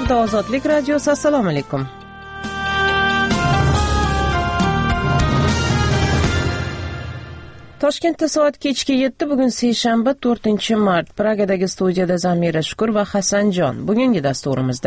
Efirda Ozodlik radiosi. Assalomu alaykum. Toshkentda soat kechki 7, bugun seshanba 4-mart. Pragadagi studiyada Zamira Shukur va Hasanjon. Bugungi dasturimizda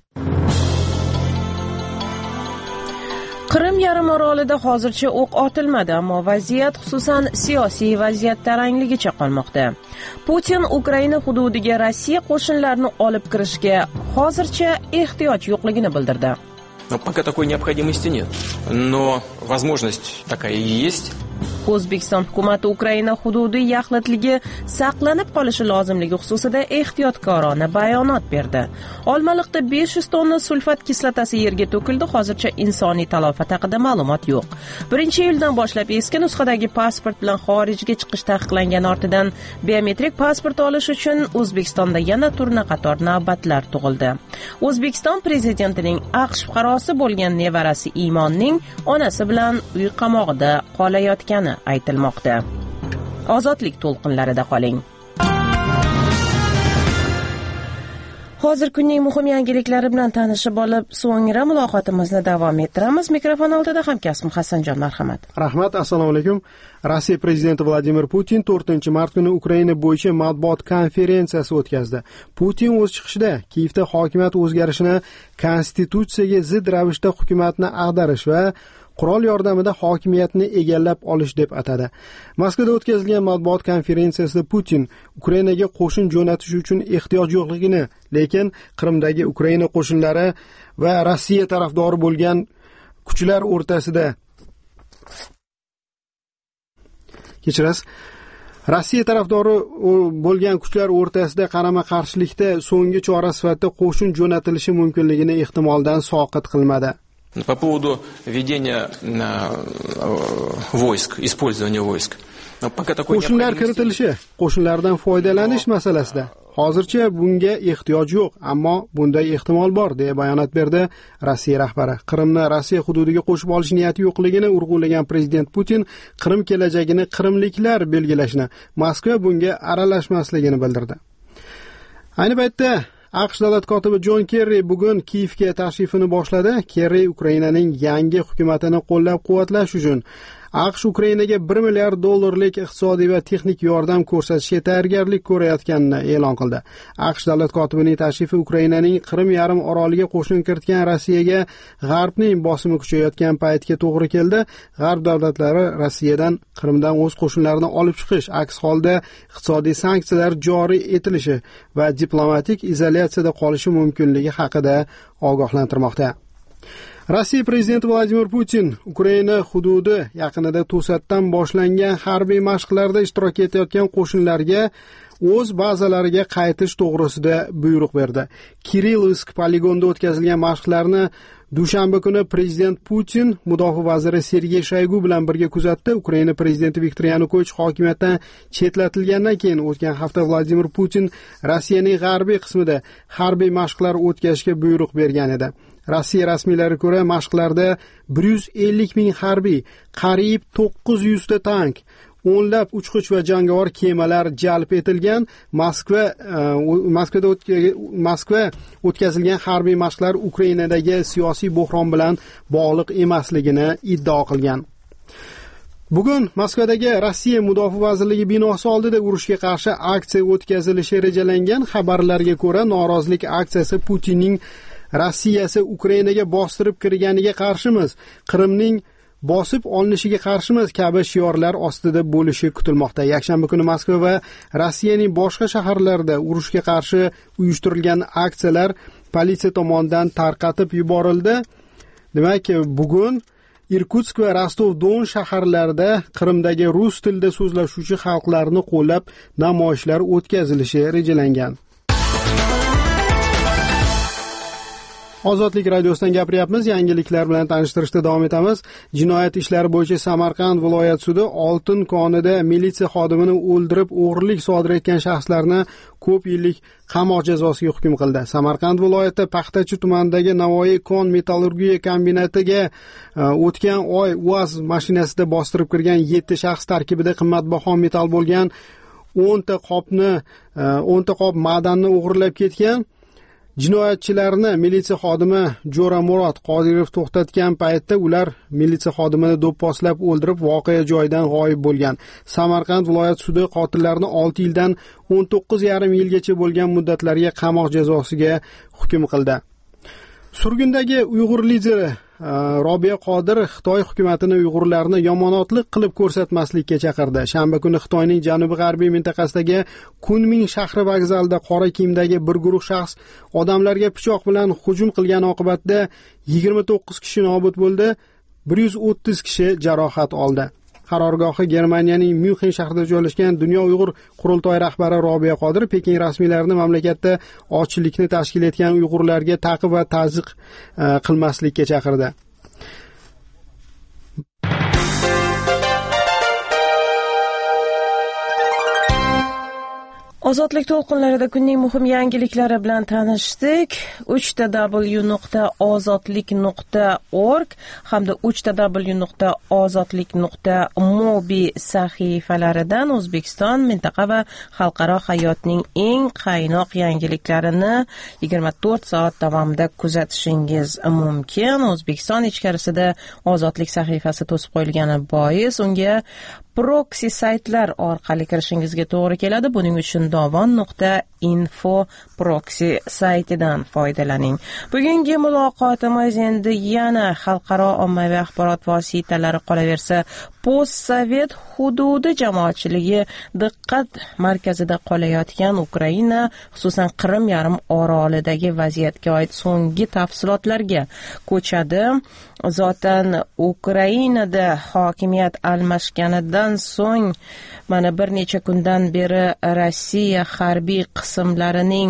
Qrim yarim orolida hozircha o'q otilmadi, ammo vaziyat, xususan siyosiy vaziyat tarangligicha qolmoqda. Putin Ukraina hududiga Rossiya qo'shinlarini olib kirishga hozircha ehtiyoj yo'qligini bildirdi. Пока такой необходимости нет, но возможность такая и есть. O'zbekiston hukumati Ukraina hududi yaxlitligi saqlanib qolishi lozimligi xususida ehtiyotkorona bayonot berdi. Olmaliqda 500 tonna sulfat kislotasi yerga to'kildi. Hozircha insoniy talofat haqida ma'lumot yo'q. 1-iyuldan boshlab eski nusxadagi pasport bilan xorijga chiqish taqiqlangan ortidan biometrik pasport olish uchun O'zbekistonda yana turna-qator navbatlar tug'ildi. O'zbekiston prezidentining AQSh fuqarosi bo'lgan nevarasi Imonning onasi bilan uy qamog'ida qolayotgani aytilmoqda. Ozodlik to'lqinlarida qoling. Hozir kunning muhim yangiliklari bilan tanishib olib, so'ngra muloqotimizni davom ettiramiz. Mikrofon oldida hamkasbim Hasanjon, marhamat. Rahmat, assalomu alaykum. Rossiya prezidenti Vladimir Putin 4-mart kuni Ukraina bo'yicha matbuot konferensiyasi o'tkazdi. Putin o'z chiqishida Kiyevda hokimiyat o'zgarishini konstitutsiyaga zid ravishda hukumatni ag'darish va qurol yordamida hokimiyatni egallab olish deb atadi. Moskvada o'tkazilgan matbuot konferensiyasida Putin Ukrainaga qo'shin jo'natish uchun ehtiyoj yo'qligini, lekin Qrimdagi Ukraina qo'shinlari va Rossiya tarafdori bo'lgan kuchlar o'rtasida Rossiya tarafdori bo'lgan kuchlar o'rtasida qarama-qarshilikda so'nggi chora sifatida qo'shin jo'natilishi mumkinligini ehtimoldan soqit qilmadi. По поводу ведения войск, использования войск. Qo'shinlar kiritilishi, qo'shinlardan foydalanish masalasida hozircha bunga ehtiyoj yo'q, ammo bunday ehtimol bor, deya bayonot berdi Rossiya rahbari. Qrimni Rossiya hududiga qo'shib olish niyati yo'qligini urg'ulagan prezident Putin Qrim kelajagini qrimliklar belgilashni, Moskva bunga aralashmasligini bildirdi. Ayni paytda AQSh davlat kotibi Jon Kerri bugun Kiyevga tashrifini boshladi. Kerri Ukrainaning yangi hukumatini qo'llab-quvvatlash uchun AQSh Ukrainaga $1 milliard iqtisodiy va texnik yordam ko'rsatishga tayyorgarlik ko'rayotganini e'lon qildi. AQSh davlat kotibining tashrifi Ukrainaning Qrim yarim oroliga qo'shin kiritgan Rossiyaga G'arbning bosimi kuchayotgan paytga to'g'ri keldi. G'arb davlatlari Rossiyadan Qrimdan o'z qo'shinlarini olib chiqish, aks holda iqtisodiy sanksiyalar joriy etilishi va diplomatik izolyatsiyada qolishi mumkinligi haqida ogohlantirmoqda. Rossiya prezidenti Vladimir Putin Ukraina hududi yaqinida to'satdan boshlangan harbiy mashqlarda ishtirok etayotgan qo'shinlarga o'z bazalariga qaytish to'g'risida buyruq berdi. Kirillovsk poligonida o'tkazilgan mashqlarni dushanba kuni prezident Putin mudofaa vaziri Sergey Shoygu bilan birga kuzatdi. Ukraina prezidenti Viktor Yanukovich hokimiyatdan chetlatilgandan keyin o'tgan hafta Vladimir Putin Rossiyaning g'arbiy qismida harbiy mashqlar o'tkazishga buyruq bergan edi. Rossiya rasmiylariga ko'ra mashqlarda 150 ming harbiy, qariyb 900 ta tank, o'nlab uchqich va jangovar kemalar jalb etilgan. Moskva o'tkazilgan harbiy mashqlar Ukrainadagi siyosiy bo'hron bilan bog'liq emasligini iddao qilgan. Bugun Moskvadagi Rossiya mudofaa vazirligi binosi oldida urushga qarshi aksiya o'tkazilishi rejalangan. Xabarlarga ko'ra, norozilik aksiyasi Putinning Rossiyasi Ukrainaga bostirib kirganiga qarshimiz, Qrimning bosib olinishiga qarshimiz kabi shiorlar ostida bo'lishi kutilmoqda. Yakshanba kuni Moskva va Rossiyaning boshqa shaharlarida urushga qarshi uyushtirilgan aksiyalar politsiya tomonidan tarqatib yuborildi. Demak, bugun Irkutsk va Rostov-Don shaharlarida Qrimdagi rus tilida so'zlashuvchi xalqlarni qo'llab namoyishlar o'tkazilishi rejalangan. Ozodlik radiosidan gapiryapmiz. Yangiliklar bilan tanishtirishda davom etamiz. Jinoyat ishlari bo'yicha Samarqand viloyat sudi oltin konida militsiya xodimini o'ldirib, o'g'rilik sodir etgan shaxslarni ko'p yillik qamoq jazosiga hukm qildi. Samarqand viloyati Paxtachi tumanidagi Navoiy kon metallurgiya kombinatiga o'tgan oy UAZ mashinasida bostirib kirgan 7 shaxs tarkibida qimmatbaho metall bo'lgan 10 ta qop ma'danni o'g'irlab ketgan. Jinoyatchilarni militsiya xodimi Jo'ra Murod Qodirov to'xtatgan paytda ular militsiya xodimini do'pposlab o'ldirib, voqea joyidan g'oyib bo'lgan. Samarqand viloyat sudi qotillarni 6 yildan 19,5 yilgacha bo'lgan muddatlarga qamoq jazosiga hukm qildi. Surgundagi Uyg'ur lideri Robiya Qodir Xitoy hukumatini Uyg'urlarni yomonotlik qilib ko'rsatmaslikka chaqirdi. Shanba kuni Xitoyning janubi-g'arbiy mintaqasidagi Kunming shahri vokzalida qora kiyimdagi bir guruh shaxs odamlarga pichoq bilan hujum qilgani oqibatida 29 kishi nobud bo'ldi, 130 kishi jarohat oldi. Qarorgohi Germaniyaning Myunxen shahrida joylashgan Dunyo Uyg'ur qurultoyi rahbari Robiya Qodir Pekin rasmiylarini mamlakatda ochlikni tashkil etgan uyg'urlarga ta'qib va ta'ziq qilmaslikka chaqirdi. Ozodlik to'lqinlarida kunning muhim yangiliklari bilan tanishdik. 3w.ozodlik.org hamda 3w.ozodlik.mobi sahifalaridan O'zbekiston, mintaqa va xalqaro hayotning eng qaynoq yangiliklarini 24 soat davomida kuzatishingiz mumkin. O'zbekiston ichkarisida Ozodlik sahifasi to'sib qo'yilgani bois unga proxy saytlar orqali kirishingizga to'g'ri keladi. Buning uchun dovon.info proxy saytidan foydalaning. Bugungi muloqotimiz endi yana xalqaro ommaviy axborot vositalari qolaversa, postsovet hududi jamoatchiligi diqqat markazida qolayotgan Ukraina, xususan Qrim yarim orolidagi vaziyatga oid so'nggi tafsilotlarga ko'chadi. Zotan Ukrainada hokimiyat almashganidan so'ng mana bir necha kundan beri Rossiya harbiy qismlarining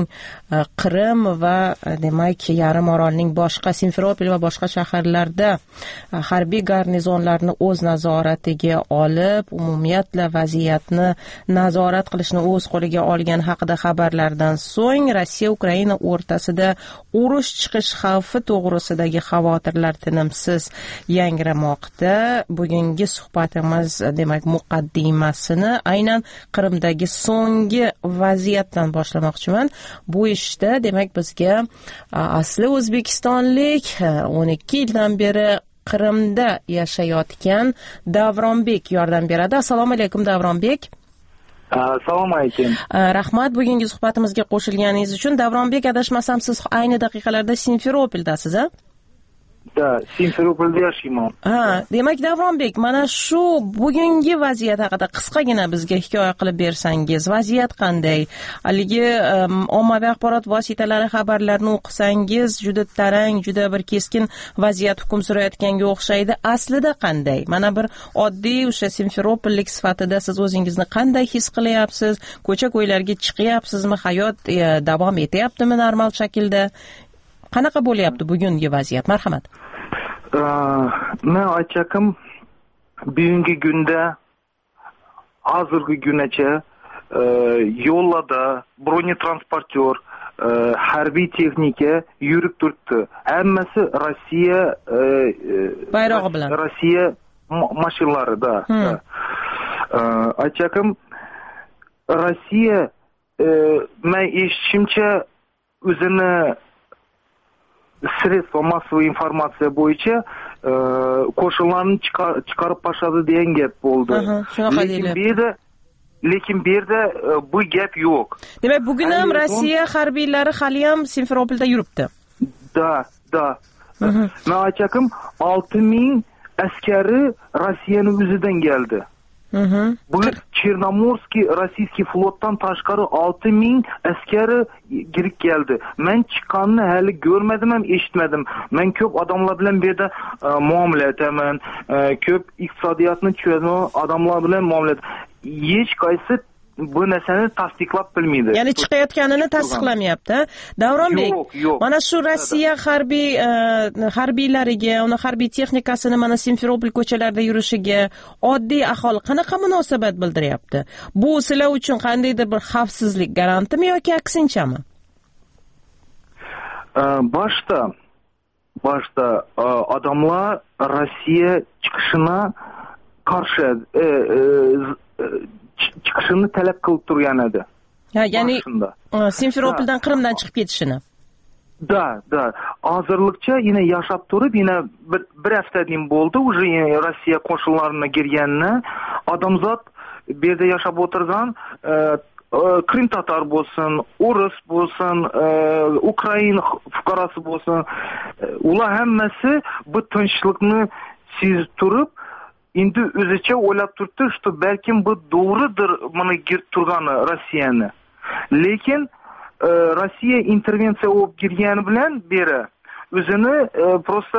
Qrim va demak yarim orolning boshqa Simferopol va boshqa shaharlarda harbiy garnizonlarni o'z nazoratiga olib, umumiyatla vaziyatni nazorat qilishni o'z qo'liga olgan haqida xabarlardan so'ng Rossiya Ukraina o'rtasida urush chiqish xavfi to'g'risidagi xavotirlar tinimsiz yangramoqda. Bugungi suhbatimiz demak muqaddimasini aynan Qrimdagi so'nggi vaziyatdan boshlamoqchiman. Bu ishda demak bizga asli o'zbekistonlik 12 yildan beri Qrimda yashayotgan Davronbek yordam beradi. Assalomu alaykum Davronbek. Assalomu alaykum. Rahmat bugungi suhbatimizga qo'shilganingiz uchun. Davronbek, adashmasam siz ayni daqiqalarda Simferopoldasiz, a? Da, Simferopolda yashayman. Demak Davronbek, mana shu bugungi vaziyat haqida qisqagina bizga hikoya qilib bersangiz. Vaziyat qanday? Haligi ommaviy axborot vositalari xabarlarini o'qisangiz, juda tarang, juda bir keskin vaziyat hukm surayotganga o'xshaydi. Aslida qanday? Mana bir oddiy o'sha Simferopollik sifatida siz o'zingizni qanday his qilyapsiz? Ko'cha-ko'ylarga chiqyapsizmi? Hayot davom etyaptimi normal shaklda? Qanaqa bo'lyapti bugungi vaziyat? Marhamat. Men aytachim, bugungi kunda hozirgi kungacha yo'llarda bronetransportyor, harbiy texnika yurib turibdi. Hammasi Rossiya bayrog'i bilan. Rossiya mashinlarida. Aytachim, Rossiya men eshitishimcha o'zini sredstva massiviy informatsiya bo'yicha qo'shinlarni chiqarib tashladi degan gap bo'ldi. Lekin bu yerda bu gap yo'q. Demak, bugun ham Rossiya harbiylari hali ham Simferopolda yuribdi. Da. Men aytachim, 6000 askari Rossiyaning o'zidan keldi. Bu Chernomorskiy rossiyskiy flotdan tashqari 6000 askari kirib keldi. Men chiqqanini hali ko'rmadim ham, eshitmadim. Men ko'p odamlar bilan bu yerda muomala etaman, ko'p iqtisodiyotni tushunadigan odamlar bilan muomala. Hech qaysi bu narsani tasdiqlab bilmaydi. Ya'ni chiqayotganini tasdiqlamayapti. Davronbek, mana shu Rossiya harbiylariga, uni harbiy texnikasini mana Simferopol ko'chalarida yurishiga oddiy aholi qanaqa munosabat bildiryapti? Bu sizlar uchun qandaydir bir xavfsizlik garantimi yoki aksinchami? Boshda odamlar Rossiya chiqishini qarshi chiqishini talab qilib turgan edi. Ya'ni Simferopoldan Qrimdan chiqib ketishini. Da. Hozirlikcha yine yaşab turib, yine bir haftadan bo'ldi, уже Rossiya qo'shinlariga kirganini, odamzod bu yerda yashab o'tirgan Krim tatar bo'lsin, O'rus bo'lsin, Ukraina fuqarosi bo'lsin, ular hammasi bu tinchlikni sezib turib, endi o'zicha o'ylab turibdi, что balkim bu to'g'ridir mana girib turgani Rossiyani. Lekin Rossiya intervensiya olib kirgani bilan beri o'zini просто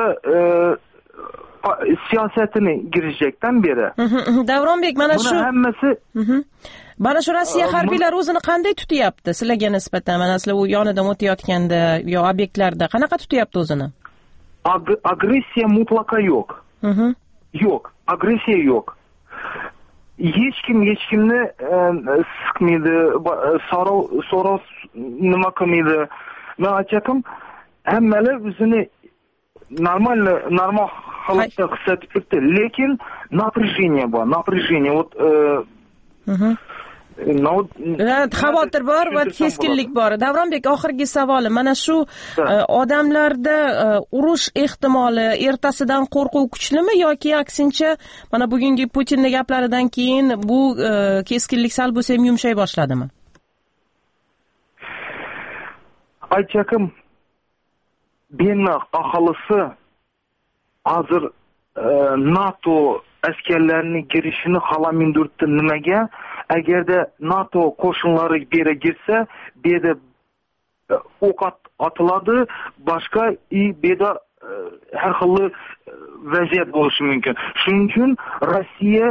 siyosatini girishjakdan beri. Davronbek, mana shu hammasi Rossiya harbiylari o'zini qanday tutyapti sizlarga nisbatan? Mana sizlar u yonidan o'tayotganda yo obyektlarda qanaqa tutyapti o'zini? Agressiya mutlaqo yo'q. Yo'q, agressiya yo'q. Hech kimni siqmaydi, so'roq nima qilmaydi. Men aytakim, hammalar o'zini normal holatda his etib turibdi, lekin напряжение bor, напряжение. Xavotir bor va keskinlik bor. Davronbek, oxirgi savolim, mana shu odamlarda urush ehtimoli, ertasidan qo'rquv kuchlimi yoki aksincha mana bugungi Putinning gaplaridan keyin bu keskinlik sal bo'lsa ham yumshay boshladimi? Aytakim, Benna aholisi hozir NATO askarlarining girishini xalamindirdi. Nimaga? Agarda NATO qo'shinlari bera girsa, bu yerda o'q otiladi, boshqa beda har xil vaziyat bo'lishi mumkin. Shuning uchun Rossiya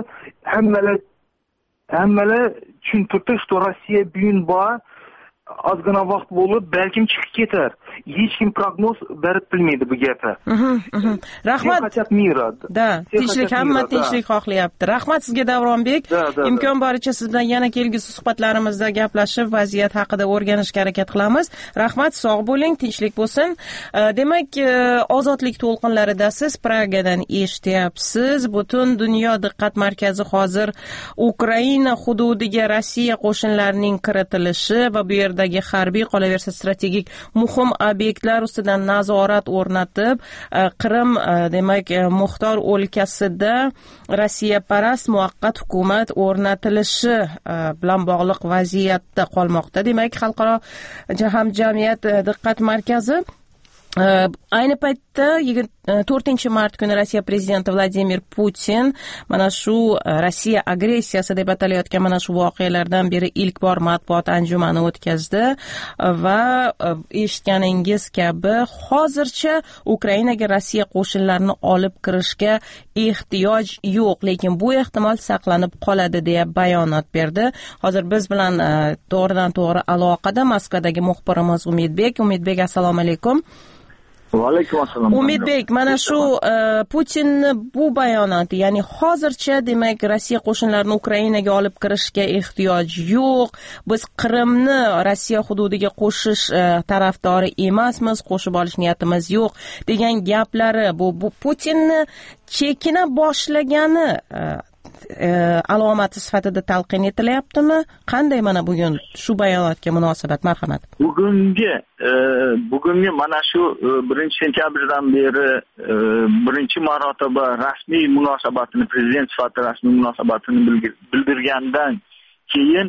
hammalar tushuntirdi, что Rossiya bugun bor, ozgina vaqt bo'lib balkim chiqib ketar. Hech kim prognoz berib bilmaydi bu gapni. Rahmat. Da, tinchlik, hamma tinchlik xohlayapti. Rahmat sizga Davronbek. Imkon boricha siz bilan yana kelgusi suhbatlarimizda gaplashib, vaziyat haqida o'rganishga harakat qilamiz. Rahmat, sog' bo'ling, tinchlik bo'lsin. Demak, ozodlik to'lqinlarida siz Pragadan eshityapsiz. Butun dunyo diqqat markazi hozir Ukraina hududiga Rossiya qo'shinlarining kiritilishi va bu yerdagi harbiy, qolaversa strategik muhim obyektlar ustidan nazorat o'rnatib, Qrim, demak, Muxtor o'lkasida Rossiya parast muvaqqat hukumat o'rnatilishi bilan bog'liq vaziyatda qolmoqda. Demak, xalqaro hamjamiyat diqqat markazi ayni paytda 4-mart kuni Rossiya prezidenti Vladimir Putin mana shu Rossiya agressiyasi deb atalayotgan mana shu voqealardan beri ilk bor matbuot anjumani o'tkazdi va eshitganingiz kabi hozircha Ukrainaga Rossiya qo'shinlarini olib kirishga ehtiyoj yo'q, lekin bu ehtimol saqlanib qoladi deya bayonot berdi. Hozir biz bilan to'g'ridan to'g'ri aloqada Moskvadagi muxbirimiz Umidbek, assalomu alaykum. Va alaykum assalom. Umidbek, mana shu Putinning bu bayonoti, ya'ni hozircha demak Rossiya qo'shinlarini Ukrainaga olib kirishga ehtiyoj yo'q, biz Qrimni Rossiya hududiga qo'shish tarafdori emasmiz, qo'shib olish niyatimiz yo'q degan gaplari bu Putinni chekina boshlagani alomati sifatida talqin etilyaptimi? Qanday mana bugun shu bayonotga munosabat? Marhamat. Bugungi mana shu 1-sentyabrdan beri birinchi marotaba rasmiy munosabatini, prezident sifatida rasmiy munosabatini bildirgandan keyin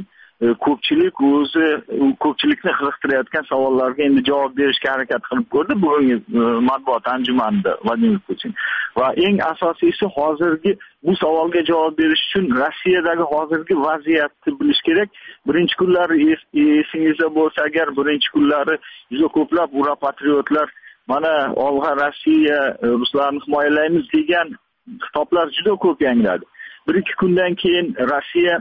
ko'pchilikni qiziqtirayotgan savollarga endi javob berishga harakat qilib ko'rdi bugungi matbuot anjumanida Vladimir Putin. Va eng asosiysi hozirgi bu savolga javob berish uchun Rossiyadagi hozirgi vaziyatni bilish kerak. Birinchi kunlari esingizda bo'lsa agar, birinchi kunlari juda ko'plab ura patriotlar mana olg'a Rossiya, ruslarni himoyalaymiz degan xitoblar juda ko'p yangradi. 1-2 kundan keyin Rossiya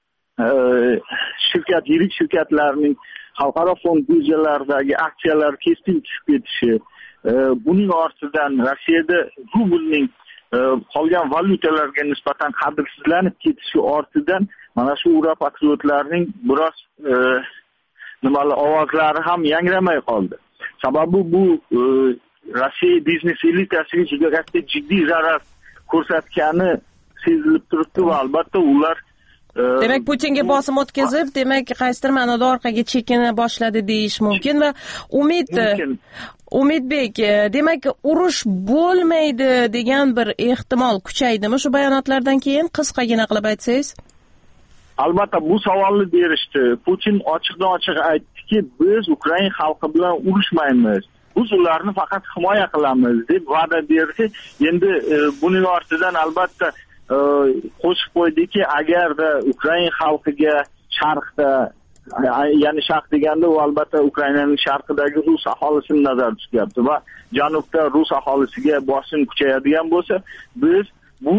yirik shirkatlarning xalqaro fond birjalaridagi aksiyalar keskin tushib ketishi, buning ortidan Rossiyada rublning qolgan valyutalarga nisbatan qadrsizlanib ketishi ortidan mana shu ura patriotlarning biroz ovozlari ham yangramay qoldi. Sababi bu Rossiya biznes elitasiga juda katta jiddiy zarar ko'rsatgani sezilib turibdi va albatta ular demak Putinga bosim o'tkazib, demak qaysidir ma'noda orqaga chekina boshladi deyish mumkin va Umidbek, demak urush bo'lmaydi degan bir ehtimol kuchaydimi shu bayonotlardan keyin? Qisqagina qilib aytsangiz. Albatta bu savolni berishdi. Putin ochiq-ochiq aytdiki, biz Ukraina xalqi bilan urushmaymiz. Biz ularni faqat himoya qilamiz deb va'da berdi. Endi buning ortidan albatta qo'shib qo'ydiki, agarda Ukraina xalqiga sharqda, ya'ni sharq deganda u albatta Ukrainaning sharqidagi rus aholisini nazarda tutyapti va janubda rus aholisiga bosim kuchayadigan bo'lsa, biz bu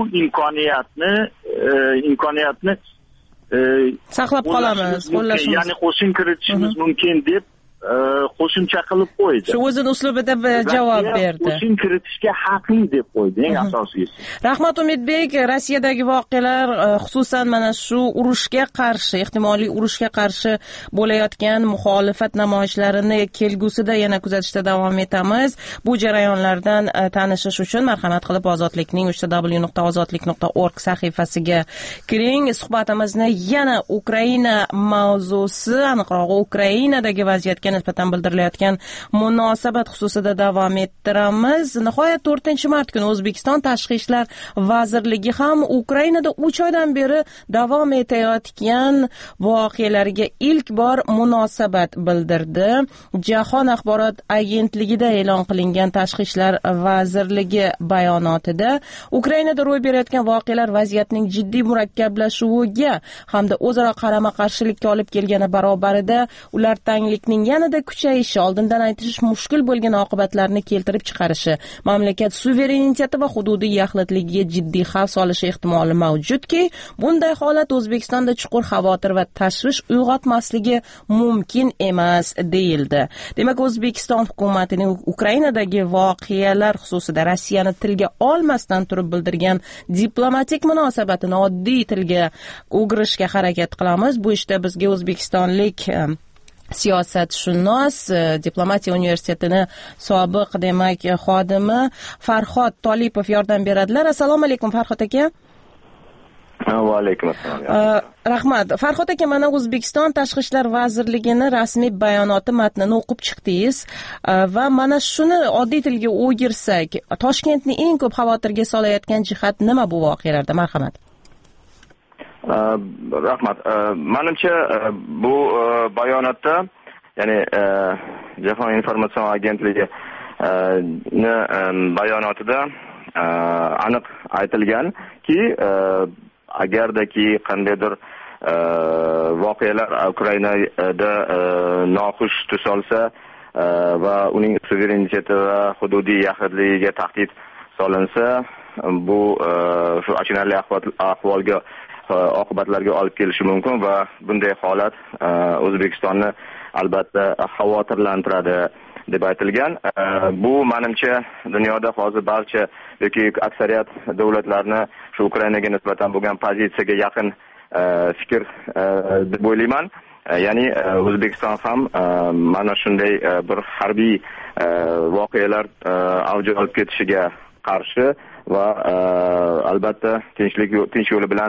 imkoniyatni saqlab qolamiz, qo'llashimiz, ya'ni qo'shin kiritishimiz mumkin deb qo'shimcha qilib qo'ydi. Shu o'zini uslubida javob berdi. Qo'shin kiritishga haqli deb qo'ydi, eng asosiysi. Rahmat Umidbek, Rossiyadagi voqealar, xususan mana shu urushga qarshi, ehtimoliy urushga qarshi bo'layotgan muxolifat namoyishlarini kelgusida yana kuzatishda davom etamiz. Bu jarayonlardan tanishish uchun marhamat qilib Ozodlikning www.ozodlik.org sahifasiga kiring. Suhbatimizni yana Ukraina mavzusi, aniqroq Ukrainadagi vaziyatga nisbatan bildirilayotgan munosabat xususida davom ettiramiz. Nihoyat 4-mart kuni O'zbekiston Tashqi ishlar vazirligi ham Ukrainada 3 oydan beri davom etayotgan voqealarga ilk bor munosabat bildirdi. Jahon axborot agentligida e'lon qilingan Tashqi ishlar vazirligi bayonotida Ukrainada ro'y berayotgan voqealar vaziyatning jiddiy murakkablashuviga hamda o'zaro qarama-qarshilikka olib kelgani barobarida ular tanglikning yanada kuchayishi, oldindan aytish mushkul bo'lgan oqibatlarni keltirib chiqarishi, mamlakat suvereniteti va hududiy yaxlitligiga jiddiy xavf solishi ehtimoli mavjudki, bunday holat O'zbekistonda chuqur xavotir va tashvish uyg'otmasligi mumkin emas deyildi. Demak, O'zbekiston hukumatining Ukrainadagi voqealar xususida Rossiyani tilga olmasdan turib bildirgan diplomatik munosabatini oddiy tilga o'girishga harakat qilamiz. Bu ishda bizga o'zbekistonlik siyosatshunos, Diplomatiya universitetini sobiq demak xodimi Farhod Tolipov yordam beradilar. Assalomu alaykum Farhod aka. Va alaykum assalom. Rahmat. Farhod aka, mana O'zbekiston Tashqi ishlar vazirligining rasmiy bayonoti matnini o'qib chiqdingiz va mana shuni oddiy tilga o'girsak, Toshkentni eng ko'p xavotirga solayotgan jihat nima bu voqealarda? Marhamat. Rahmat. Menimcha bu bayonotda, ya'ni Jahon informatsion agentligi bayonotida aniq aytilganki, agardaki qandaydir voqealar Ukrainada noxush tus olsa va uning suvereniteti va hududiy yaxlitligiga tahdid solinsa, bu shu achinarli ahvolga oqibatlarga olib kelishi mumkin va bunday holat O'zbekistonni albatta xavotirlantiradi deb aytilgan. Bu menimcha dunyoda hozir barcha yoki aksariyat davlatlarni shu Ukrainaga nisbatan bo'lgan pozitsiyaga yaqin fikr deb o'ylayman. Ya'ni O'zbekiston ham mana shunday bir harbiy voqealar avj olib ketishiga qarshi va albatta tinch yo'li bilan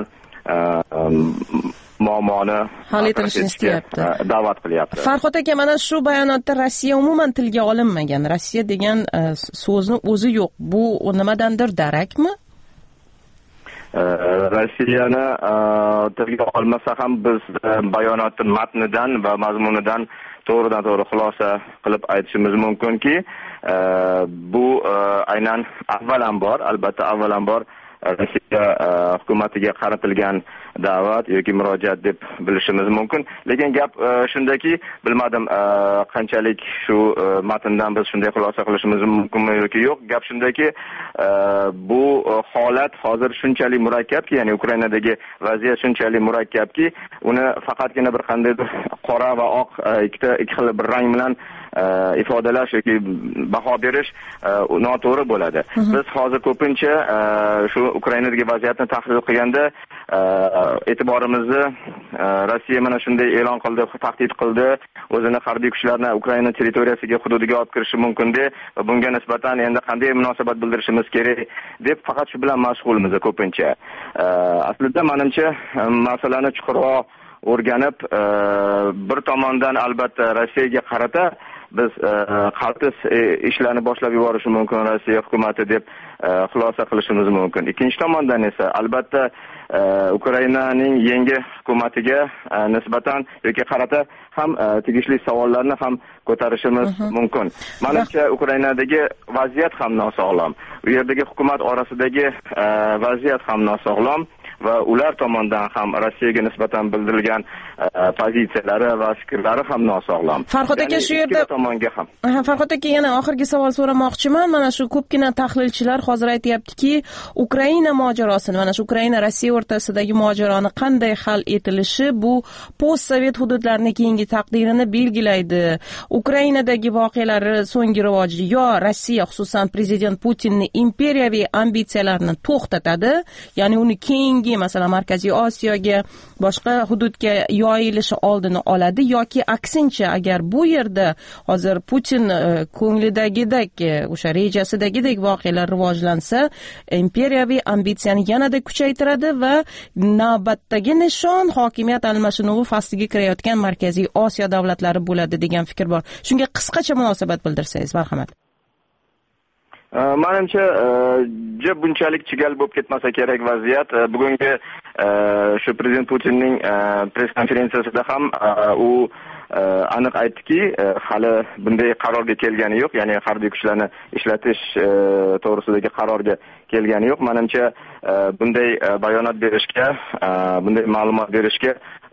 muammoni hal etilishini istayapti, da'vat qilyapti. Farhod aka, mana shu bayonotda Rossiya umuman tilga olinmagan. Rossiya degan so'zni o'zi yo'q. Bu nimadandir darakmi? Rossiyani tilga olmasa ham biz bayonotning matnidan va mazmunidan to'g'ridan-to'g'ri xulosa qilib aytishimiz mumkinki, bu aynan avvalambor Rossiya hukumatiga qaratilgan da'vat yoki murojaat deb bilishimiz mumkin. Lekin gap shundaki, bilmadim qanchalik shu matndan biz shunday xulosa qilishimiz mumkinmi yoki yo'q. Gap shundaki, bu holat hozir shunchalik murakkabki, ya'ni Ukrainadagi vaziyat shunchalik murakkabki, uni faqatgina bir qandaydir qora va oq ikki xil bir rang bilan ifodalash yoki baho berish noto'g'ri bo'ladi. Biz hozir ko'pincha shu Ukrainadagi vaziyatni tahlil qilganda e'tiborimizni Rossiya mana shunday e'lon qildi, tahdid qildi, o'zini harbiy kuchlarini Ukraina territoriyasiga, hududiga olib kirishi mumkin deb, va bunga nisbatan endi qanday munosabat bildirishimiz kerak deb faqat shu bilan mashg'ulmiz ko'pincha. Aslida menimcha masalani chuqurroq o'rganib, bir tomondan albatta Rossiyaga qarata biz qaltis ishlarni boshlab yuborishi mumkin Rossiya hukumati deb xulosa qilishimiz mumkin. Ikkinchi tomondan esa albatta Ukrainaning yangi hukumatiga nisbatan yoki qarata ham tegishli savollarni ham ko'tarishimiz mumkin. Menimcha Ukrainadagi vaziyat ham nosog'lom. U yerdagi hukumat orasidagi vaziyat ham nosog'lom va ular tomonidan ham Rossiyaga nisbatan bildirilgan pozitsiyalari va fikrlari ham nosog'lom. Farhod aka, shu yerda tomonga ham. Farhod aka, yana oxirgi savol so'ramoqchiman. Mana shu ko'pgina tahlilchilar hozir aytayaptiki, Ukraina mojarosini, mana shu Ukraina Rossiya o'rtasidagi mojaroni qanday hal etilishi bu postsovet hududlarining keyingi taqdirini belgilaydi. Ukrainadagi voqealar so'nggi rivoji yo Rossiya, xususan prezident Putinning imperiyaviy ambitsiyalarini to'xtatadi, ya'ni uni keyingi masalan Markaziy Osiyoga, boshqa hududga yoyilishi oldini oladi, yoki aksincha, agar bu yerda hozir Putin ko'nglidagidek, o'sha rejasidagidek voqealar rivojlansa, imperiyaviy ambitsiyani yanada kuchaytiradi va navbatdagi nishon hokimiyat almashinuvi fasliga kirayotgan Markaziy Osiyo davlatlari bo'ladi degan fikr bor. Shunga qisqacha munosabat bildirsangiz, marhamat. Menimcha bunchalik chigal bo'lib ketmasa kerak vaziyat. Bugungi shu prezident Putinning press konferensiyasida ham u aniq aytdiki, hali bunday qarorga kelgani yo'q, ya'ni harbiy kuchlarni ishlatish to'g'risidagi qarorga kelgani yo'q. Menimcha bunday bayonot berishga, bunday ma'lumot berishga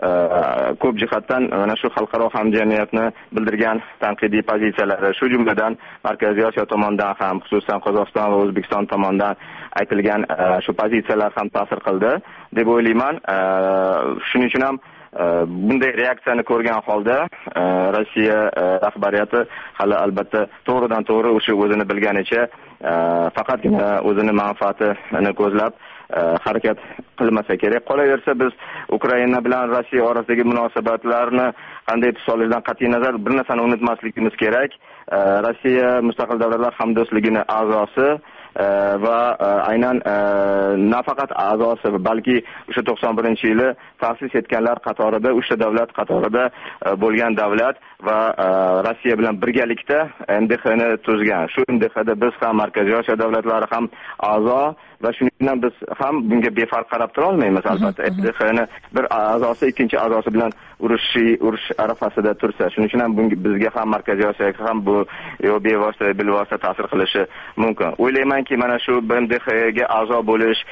ko'p jihatdan mana shu xalqaro hamjamiyatni bildirgan tanqidiy pozitsiyalari, shu jumladan Markaziy Osiyo tomonidan ham, xususan Qozog'iston va O'zbekiston tomonidan aytilgan shu pozitsiyalar ham ta'sir qildi deb o'ylayman. Shuning uchun ham bunday reaksiyani ko'rgan holda Rossiya rahbariyati hali albatta to'g'ridan to'g'ri o'sha o'zini bilganicha faqatgina o'zini manfaatini ko'zlab harakat qilmasa kerak. Qolaversa, biz Ukraina bilan Rossiya orasidagi munosabatlarni qanday tus olishdan qat'iy nazar bir narsani unutmasligimiz kerak. Rossiya Mustaqil Davlatlar Hamdo'stligining a'zosi va aynan nafaqat a'zosi, balki o'sha 91-yili ta'sis etganlar qatorida, o'sha davlat qatorida bo'lgan davlat va Rossiya bilan birgalikda MDHni tuzgan. Shu MDHda biz ham, Markaziy Osiyo davlatlari ham a'zo va shuning bilan biz ham bunga befarq qarab tura olmaymiz. Albatta, MDHni bir a'zosi ikkinchi a'zosi bilan urush arafasida tursa, shuning uchun ham bizga ham, Markaziy Osiyoga ham bu bevosita, bilvosita ta'sir qilishi mumkin. O'ylaymanki, mana shu MDHga a'zo bo'lish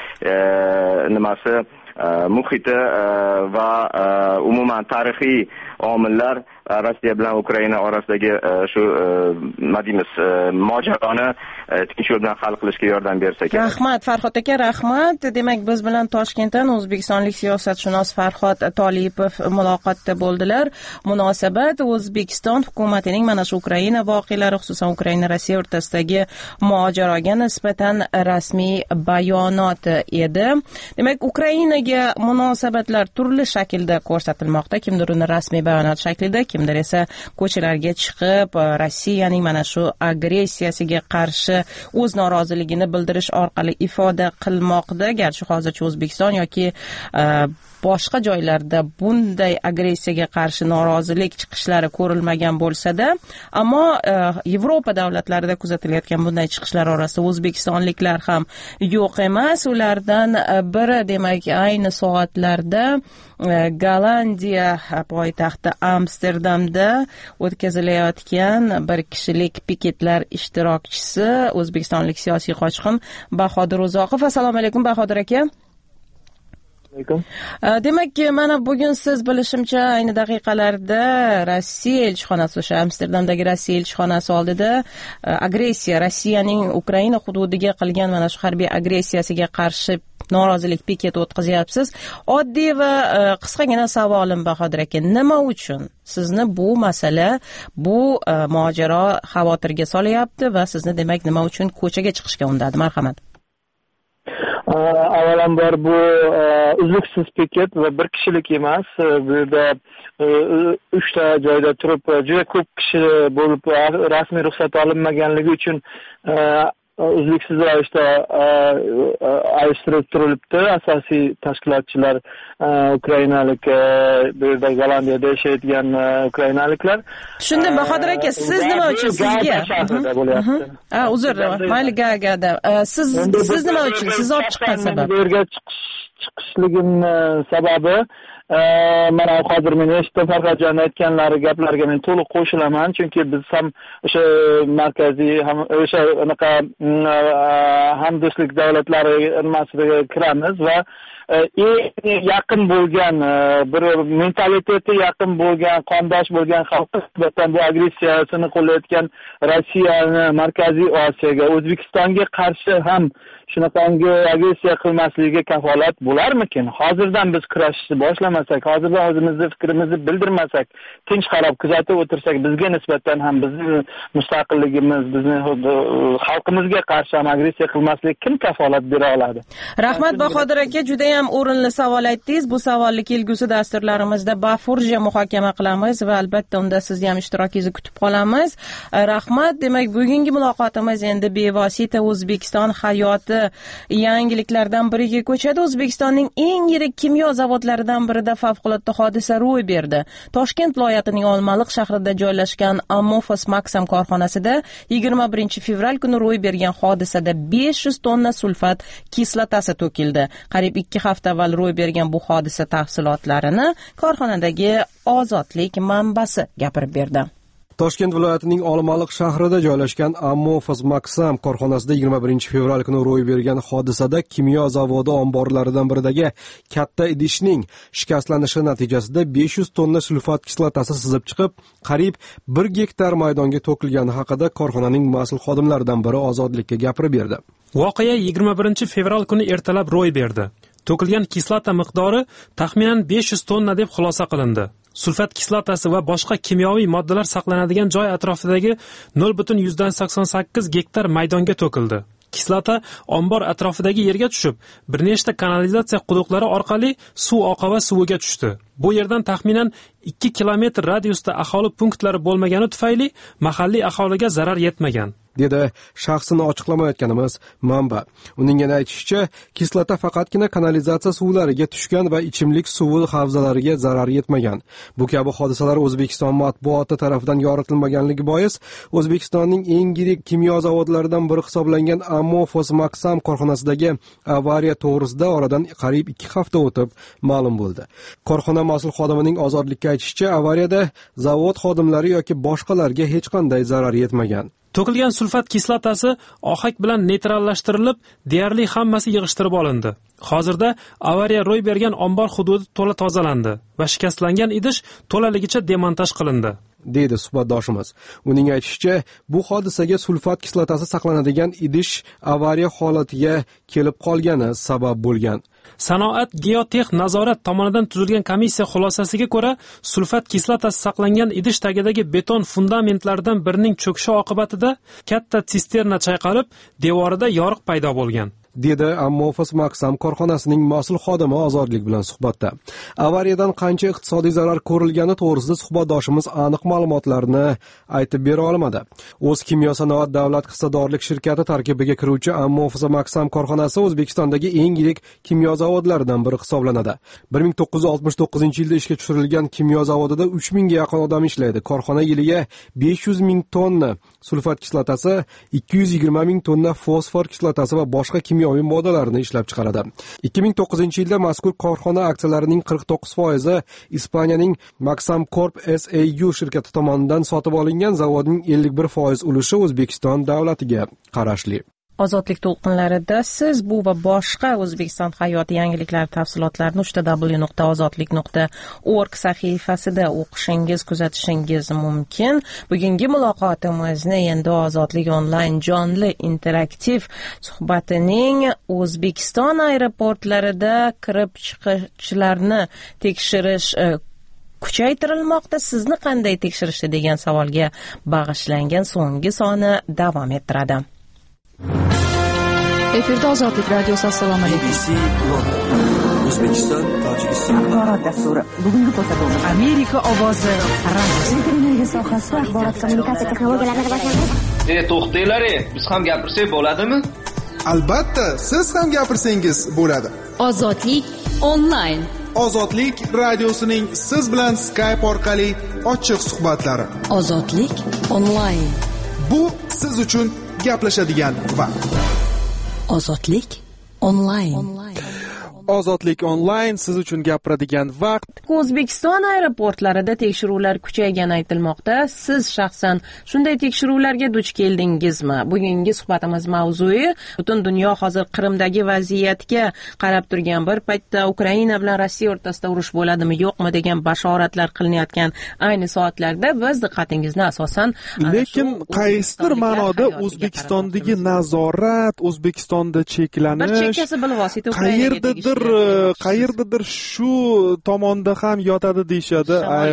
nimasi, muhiti va umuman tarixiy omillar Rossiya bilan Ukraina orasidagi shu nima deymiz, mojaroni tinch yo'l bilan hal qilishga yordam bersa kerak. Rahmat Farhod aka, rahmat. Demak, biz bilan Toshkentdan o'zbekistonlik siyosatshunos Farhod Tolipov muloqotda bo'ldilar. Munosabat O'zbekiston hukumatining mana shu Ukraina voqealari, xususan Ukraina Rossiya o'rtasidagi mojaroga nisbatan rasmiy bayonot edi. Demak, Ukrainaga munosabatlar turli shaklda ko'rsatilmoqda. Kimdir uni rasmiy bayonot shaklida, kimdir esa ko'chalarga chiqib Rossiyaning mana shu agressiyasiga qarshi o'z noroziligini bildirish orqali ifoda qilmoqda. Garchi hozircha O'zbekiston yoki boshqa joylarda bunday agressiyaga qarshi norozilik chiqishlari ko'rilmagan bo'lsa-da, ammo Yevropa davlatlarida kuzatilayotgan bunday chiqishlar orasida o'zbekistonliklar ham yo'q emas. Ulardan biri, demak, ayni soatlarda Gollandiya poytaxti Amsterdamda o'tkazilayotgan bir kishilik piketlar ishtirokchisi o'zbekistonlik siyosiy qochqin Bahodir Uzoqov. Assalomu alaykum Bahodir aka. Demak, mana bugun siz bilishimcha ayni daqiqalarda Rossiya elchixonasi, o'sha Amsterdamdagi Rossiya elchixonasi oldida Rossiyaning Ukraina hududiga qilgan mana shu harbiy agressiyasiga qarshi norozilik piketi o'tkazyapsiz. Oddiy va qisqagina savolim Bahodir aka, nima uchun sizni bu masala, bu mojaro xavotirga solyapti va sizni demak nima uchun ko'chaga chiqishga undadi? Marhamat. Avvalambor bu uzluksiz piket va bir kishilik emas. Bu yerda 3 ta joyda turib juda ko'p kishi bo'lib rasmiy ruxsat olinmaganligi uchun uzluksiz ravishda ayishtirib turilibdi. Asosiy tashkilotchilar ukrainalik, bu yerda Gollandiyada yashayotgan ukrainaliklar. Tushundim, Bahodir aka, siz nima uchun sizga? Uzr, mayli, Gagada. Siz nima uchun? Siz olib chiqqan sabab? Bu yerga chiqishligim sababi mana hozir men eshitdim, Farhodjon aytganlari gaplarga men to'liq qo'shilaman, chunki biz ham o'sha markaziy ham o'sha anaqa hamdo'stlik davlatlari nimasiga kiramiz va eng yaqin bo'lgan bir mentaliteti yaqin bo'lgan, qondosh bo'lgan xalqqa nisbatan bu agressiyasini qo'llayotgan Rossiyani Markaziy Osiyoga, O'zbekistonga qarshi ham shunaqangi agressiya qilmasligiga kafolat bo'larmikin? Hozirdan biz kurashishni boshlamasak, hozirdan o'zimizni fikrimizni bildirmasak, tinch qarab kuzatib o'tirsak, bizga nisbatan ham bizning mustaqilligimiz, bizning xalqimizga qarshi ham agressiya qilmaslik kim kafolat bera oladi? Rahmat Bahodir aka, juda ham o'rinli savol aytdingiz. Bu savolni kelgusi dasturlarimizda bafurja muhokama qilamiz va albatta unda sizni ham ishtirokingizni kutib qolamiz. Rahmat. Demak, bugungi muloqotimiz endi bevosita O'zbekiston hayoti yangiliklardan biriga ko'chadi. O'zbekistonning eng yirik kimyo zavodlaridan birida favqulodda hodisa ro'y berdi. Toshkent viloyatining Olmaliq shahrida joylashgan Ammofos Maxam korxonasida 21 fevral kuni ro'y bergan hodisada 500 tonna sulfat kislotasi to'kildi. Qariyb 2 hafta avval ro'y bergan bu hodisa tafsilotlarini korxonadagi Ozodlik manbasi gapirib berdi. Toshkent viloyatining Olmaliq shahrida joylashgan Ammofos Maxam korxonasida 21 fevral kuni ro'y bergan hodisada kimyo zavodi omborlaridan biridagi katta idishning shikastlanishi natijasida 500 tonna sulfat kislotasi sizib chiqib, qariyb 1 gektar maydonga to'kilgani haqida korxonaning mas'ul xodimlaridan biri Ozodlikka gapirib berdi. Voqea 21 fevral kuni ertalab ro'y berdi. To'kilgan kislota miqdori taxminan 500 tonna deb xulosa qilindi. Sulfat kislotasi va boshqa kimyoviy moddalar saqlanadigan joy atrofidagi 0.88 gektar maydonga to'kildi. Kislota ombor atrofidagi yerga tushib, bir nechta kanalizatsiya quduqlari orqali suv oqova suviga tushdi. Bu yerdan taxminan 2 kilometr radiusda aholi punktlari bo'lmagani tufayli mahalliy aholiga zarar yetmagan, dedi shaxsini ochiqlamayotganimiz manba. Uning yana aytishicha, kislota faqatgina kanalizatsiya suvlariga tushgan va ichimlik suvi havzalariga zarar yetmagan. Bu kabi hodisalar O'zbekiston matbuoti tomonidan yoritilmaganligi bois, O'zbekistonning eng yirik kimyo zavodlaridan biri hisoblangan Ammofos Maxam korxonasidagi avariya to'g'risida oradan qariyb 2 hafta o'tib ma'lum bo'ldi. Korxona mas'ul xodimining Ozodlikka aytishicha, avariyada zavod xodimlari yoki boshqalarga hech qanday zarar yetmagan. To'kilgan sulfat kislotasi ohak bilan neytrallashtirilib, deyarli hammasi yig'ishtirib olindi. Hozirda avariya ro'y bergan ombor hududi to'la tozalandi va shikastlangan idish to'laligicha demontaj qilindi, deydi suhbatdoshimiz. Uning aytishicha, bu hodisaga sulfat kislotasi saqlanadigan idish avariya holatiga kelib qolgani sabab bo'lgan. Sanoat geotex nazorat tomonidan tuzilgan komissiya xulosasiga ko'ra, sulfat kislotasi saqlangan idish tagidagi beton fundamentlaridan birining cho'kishi oqibatida katta sisterna chayqalib, devorida yoriq paydo bo'lgan, dedi Ammofos Maxam korxonasining mas'ul xodimi Ozodlik bilan suhbatda. Avariyadan qancha iqtisodiy zarar ko'rilgani to'g'risida suhbatdoshimiz aniq ma'lumotlarni aytib bera olmadi. O'z kimyo sanoat davlat hissadorlik shirkati tarkibiga kiruvchi Ammofos Maxam korxonasi O'zbekistondagi eng yirik kimyo zavodlaridan biri hisoblanadi. 1969-yilda ishga tushirilgan kimyo zavodida 3000 ga yaqin odam ishlaydi. Korxona yiliga 500 ming tonna sulfat kislotasi, 220 ming tonna fosfor kislotasi va boshqa kimyoviy moddalarni ishlab chiqaradi. 2009-yilda mazkur korxona aksiyalarining 49% Ispaniyaning Maxam Corp SAU shirkati tomonidan sotib olingan, zavodning 51% ulushi O'zbekiston davlatiga qarashli. Ozodlik to'lqinlarida siz bu va boshqa O'zbekiston hayoti yangiliklari tafsilotlarini www.ozodlik.org sahifasida o'qishingiz, kuzatishingiz mumkin. Bugungi muloqotimizni endi Ozodlik onlayn jonli interaktiv suhbatining O'zbekiston aeroportlarida kirib chiqishlarni tekshirish kuchaytirilmoqda. Sizni qanday tekshirishdi degan savolga bag'ishlangan so'nggi soni davom ettiradi. Efirda Ozodlik radiosi. Assalomu alaykum. O'zbekiston, Tojikiston. Axborot dasturi. Bugungi ko'rsatuv. Amerika ovozi. Televiziya sohasida axborot kommunikatsiya texnologiyalarini rivojlantirish. To'xtanglar, biz ham gapirsak bo'ladimi? Albatta, siz ham gapirsangiz bo'ladi. Ozodlik onlayn. Ozodlik radiosining siz bilan Skype orqali ochiq suhbatlari. Ozodlik onlayn. Bu siz uchun gaplashadigan vaqt. Ozodlik onlayn. Ozodlik onlayn siz uchun gapiradigan vaqt. O'zbekiston aeroportlarida tekshiruvlar kuchaygani aytilmoqda. Siz shaxsan shunday tekshiruvlarga duch keldingizmi? Bugungi suhbatimiz mavzui butun dunyo hozir Qrimdagi vaziyatga qarab turgan, bir paytda Ukraina bilan Rossiya o'rtasida urush bo'ladimi, yo'qmi degan bashoratlar qilinayotgan ayni soatlarda biz diqqatingizni asosan lekin qaysidir ma'noda O'zbekistondagi nazorat, O'zbekistonda cheklanish, bir chekkasi bilvosita qayerdadir shu tomonda ham yotadi deyshadi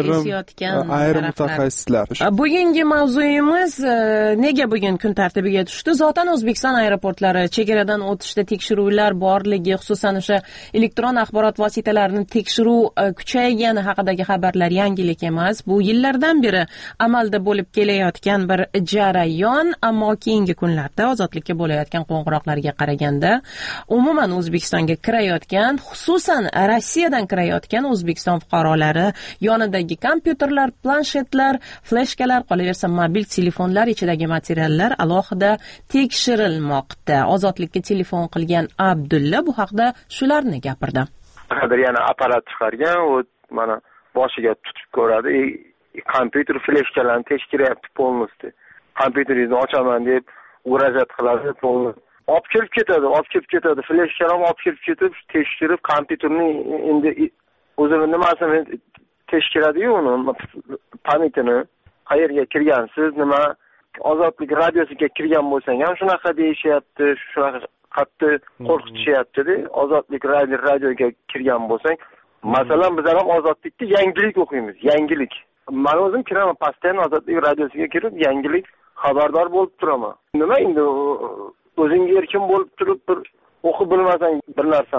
ayrim mutaxassislar. Bugungi mavzuyimiz nega bugun kun tartibiga tushdi? Zotan O'zbekiston aeroportlari chegaradan o'tishda tekshiruvlar borligi, xususan o'sha elektron axborot vositalarini tekshiruv kuchaygani haqidagi xabarlar yangilik emas. Bu yillardan beri amalda bo'lib kelayotgan bir jarayon, ammo keyingi kunlarda ozodlikka bo'layotgan qo'ng'iroqlarga qaraganda umuman O'zbekistonga kirayotgan, xususan Rossiyadan kirayotgan O'zbekiston fuqarolari yonidagi kompyuterlar, planshetlar, fleshkalar, qolaversa mobil telefonlar ichidagi materiallar alohida tekshirilmoqda. Ozodlikka telefon qilgan Abdulla bu haqda shularni gapirdi. Hozir yana apparat chiqargan, u mana boshiga tutib ko'radi. Kompyuter fleshkalarni tekshiryapti polnosti. Kompyuteringizni ochaman deb murojaat qiladi polnosti. Olib kelib ketadi. Fleshkani olib kelib ketib, tekshirib, kompyuterni endi o'zini nimasini tekshiradi-yu, uni pamitini, qayerga kirgansiz, nima Ozodlik radiosiga kirgan bo'lsang ham shunaqa deyishyapti, shunaqa qattiq qo'rqitishyapti-da. Ozodlik radioga kirgan bo'lsang, masalan, bizlar ham Ozodlikda yangilik o'qiymiz, yangilik. Men o'zim kiraman, postoyan Ozodlik radiosiga kirib, yangilik xabardor bo'lib turaman. Nima endi o'zingga erkin bo'lib turib bir o'qib bilmasang bir narsani.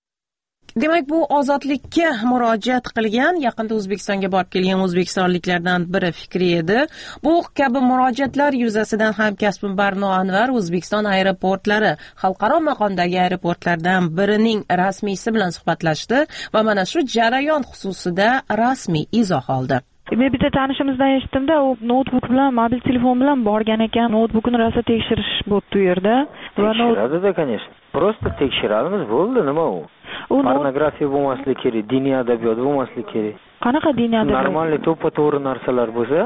Demak, bu ozodlikka murojaat qilgan, yaqinda O'zbekistonga borib kelgan o'zbekistonliklardan biri Fikri edi. Bu kabi murojaatlar yuzasidan hamkasbim Barno Anvar O'zbekiston aeroportlari, xalqaro maqomdagi aeroportlardan birining rasmiysi bilan suhbatlashdi va mana shu jarayon xususida rasmiy izoh oldi. Men bitta tanishimizdan eshitdimda, u notebook bilan, mobil telefon bilan borgan ekan, notebookni rosa tekshirish bo'pti u yerda. Tekshiradi-da, конечно. Prosta tekshiradimiz, bo'ldi, nima u? Pornografiya bo'lmasligi kerak, diniy adabiyot bo'lmasligi kerak. Qanaqa diniy adabiyot? Normal to'ppa-to'g'ri narsalar bo'lsa,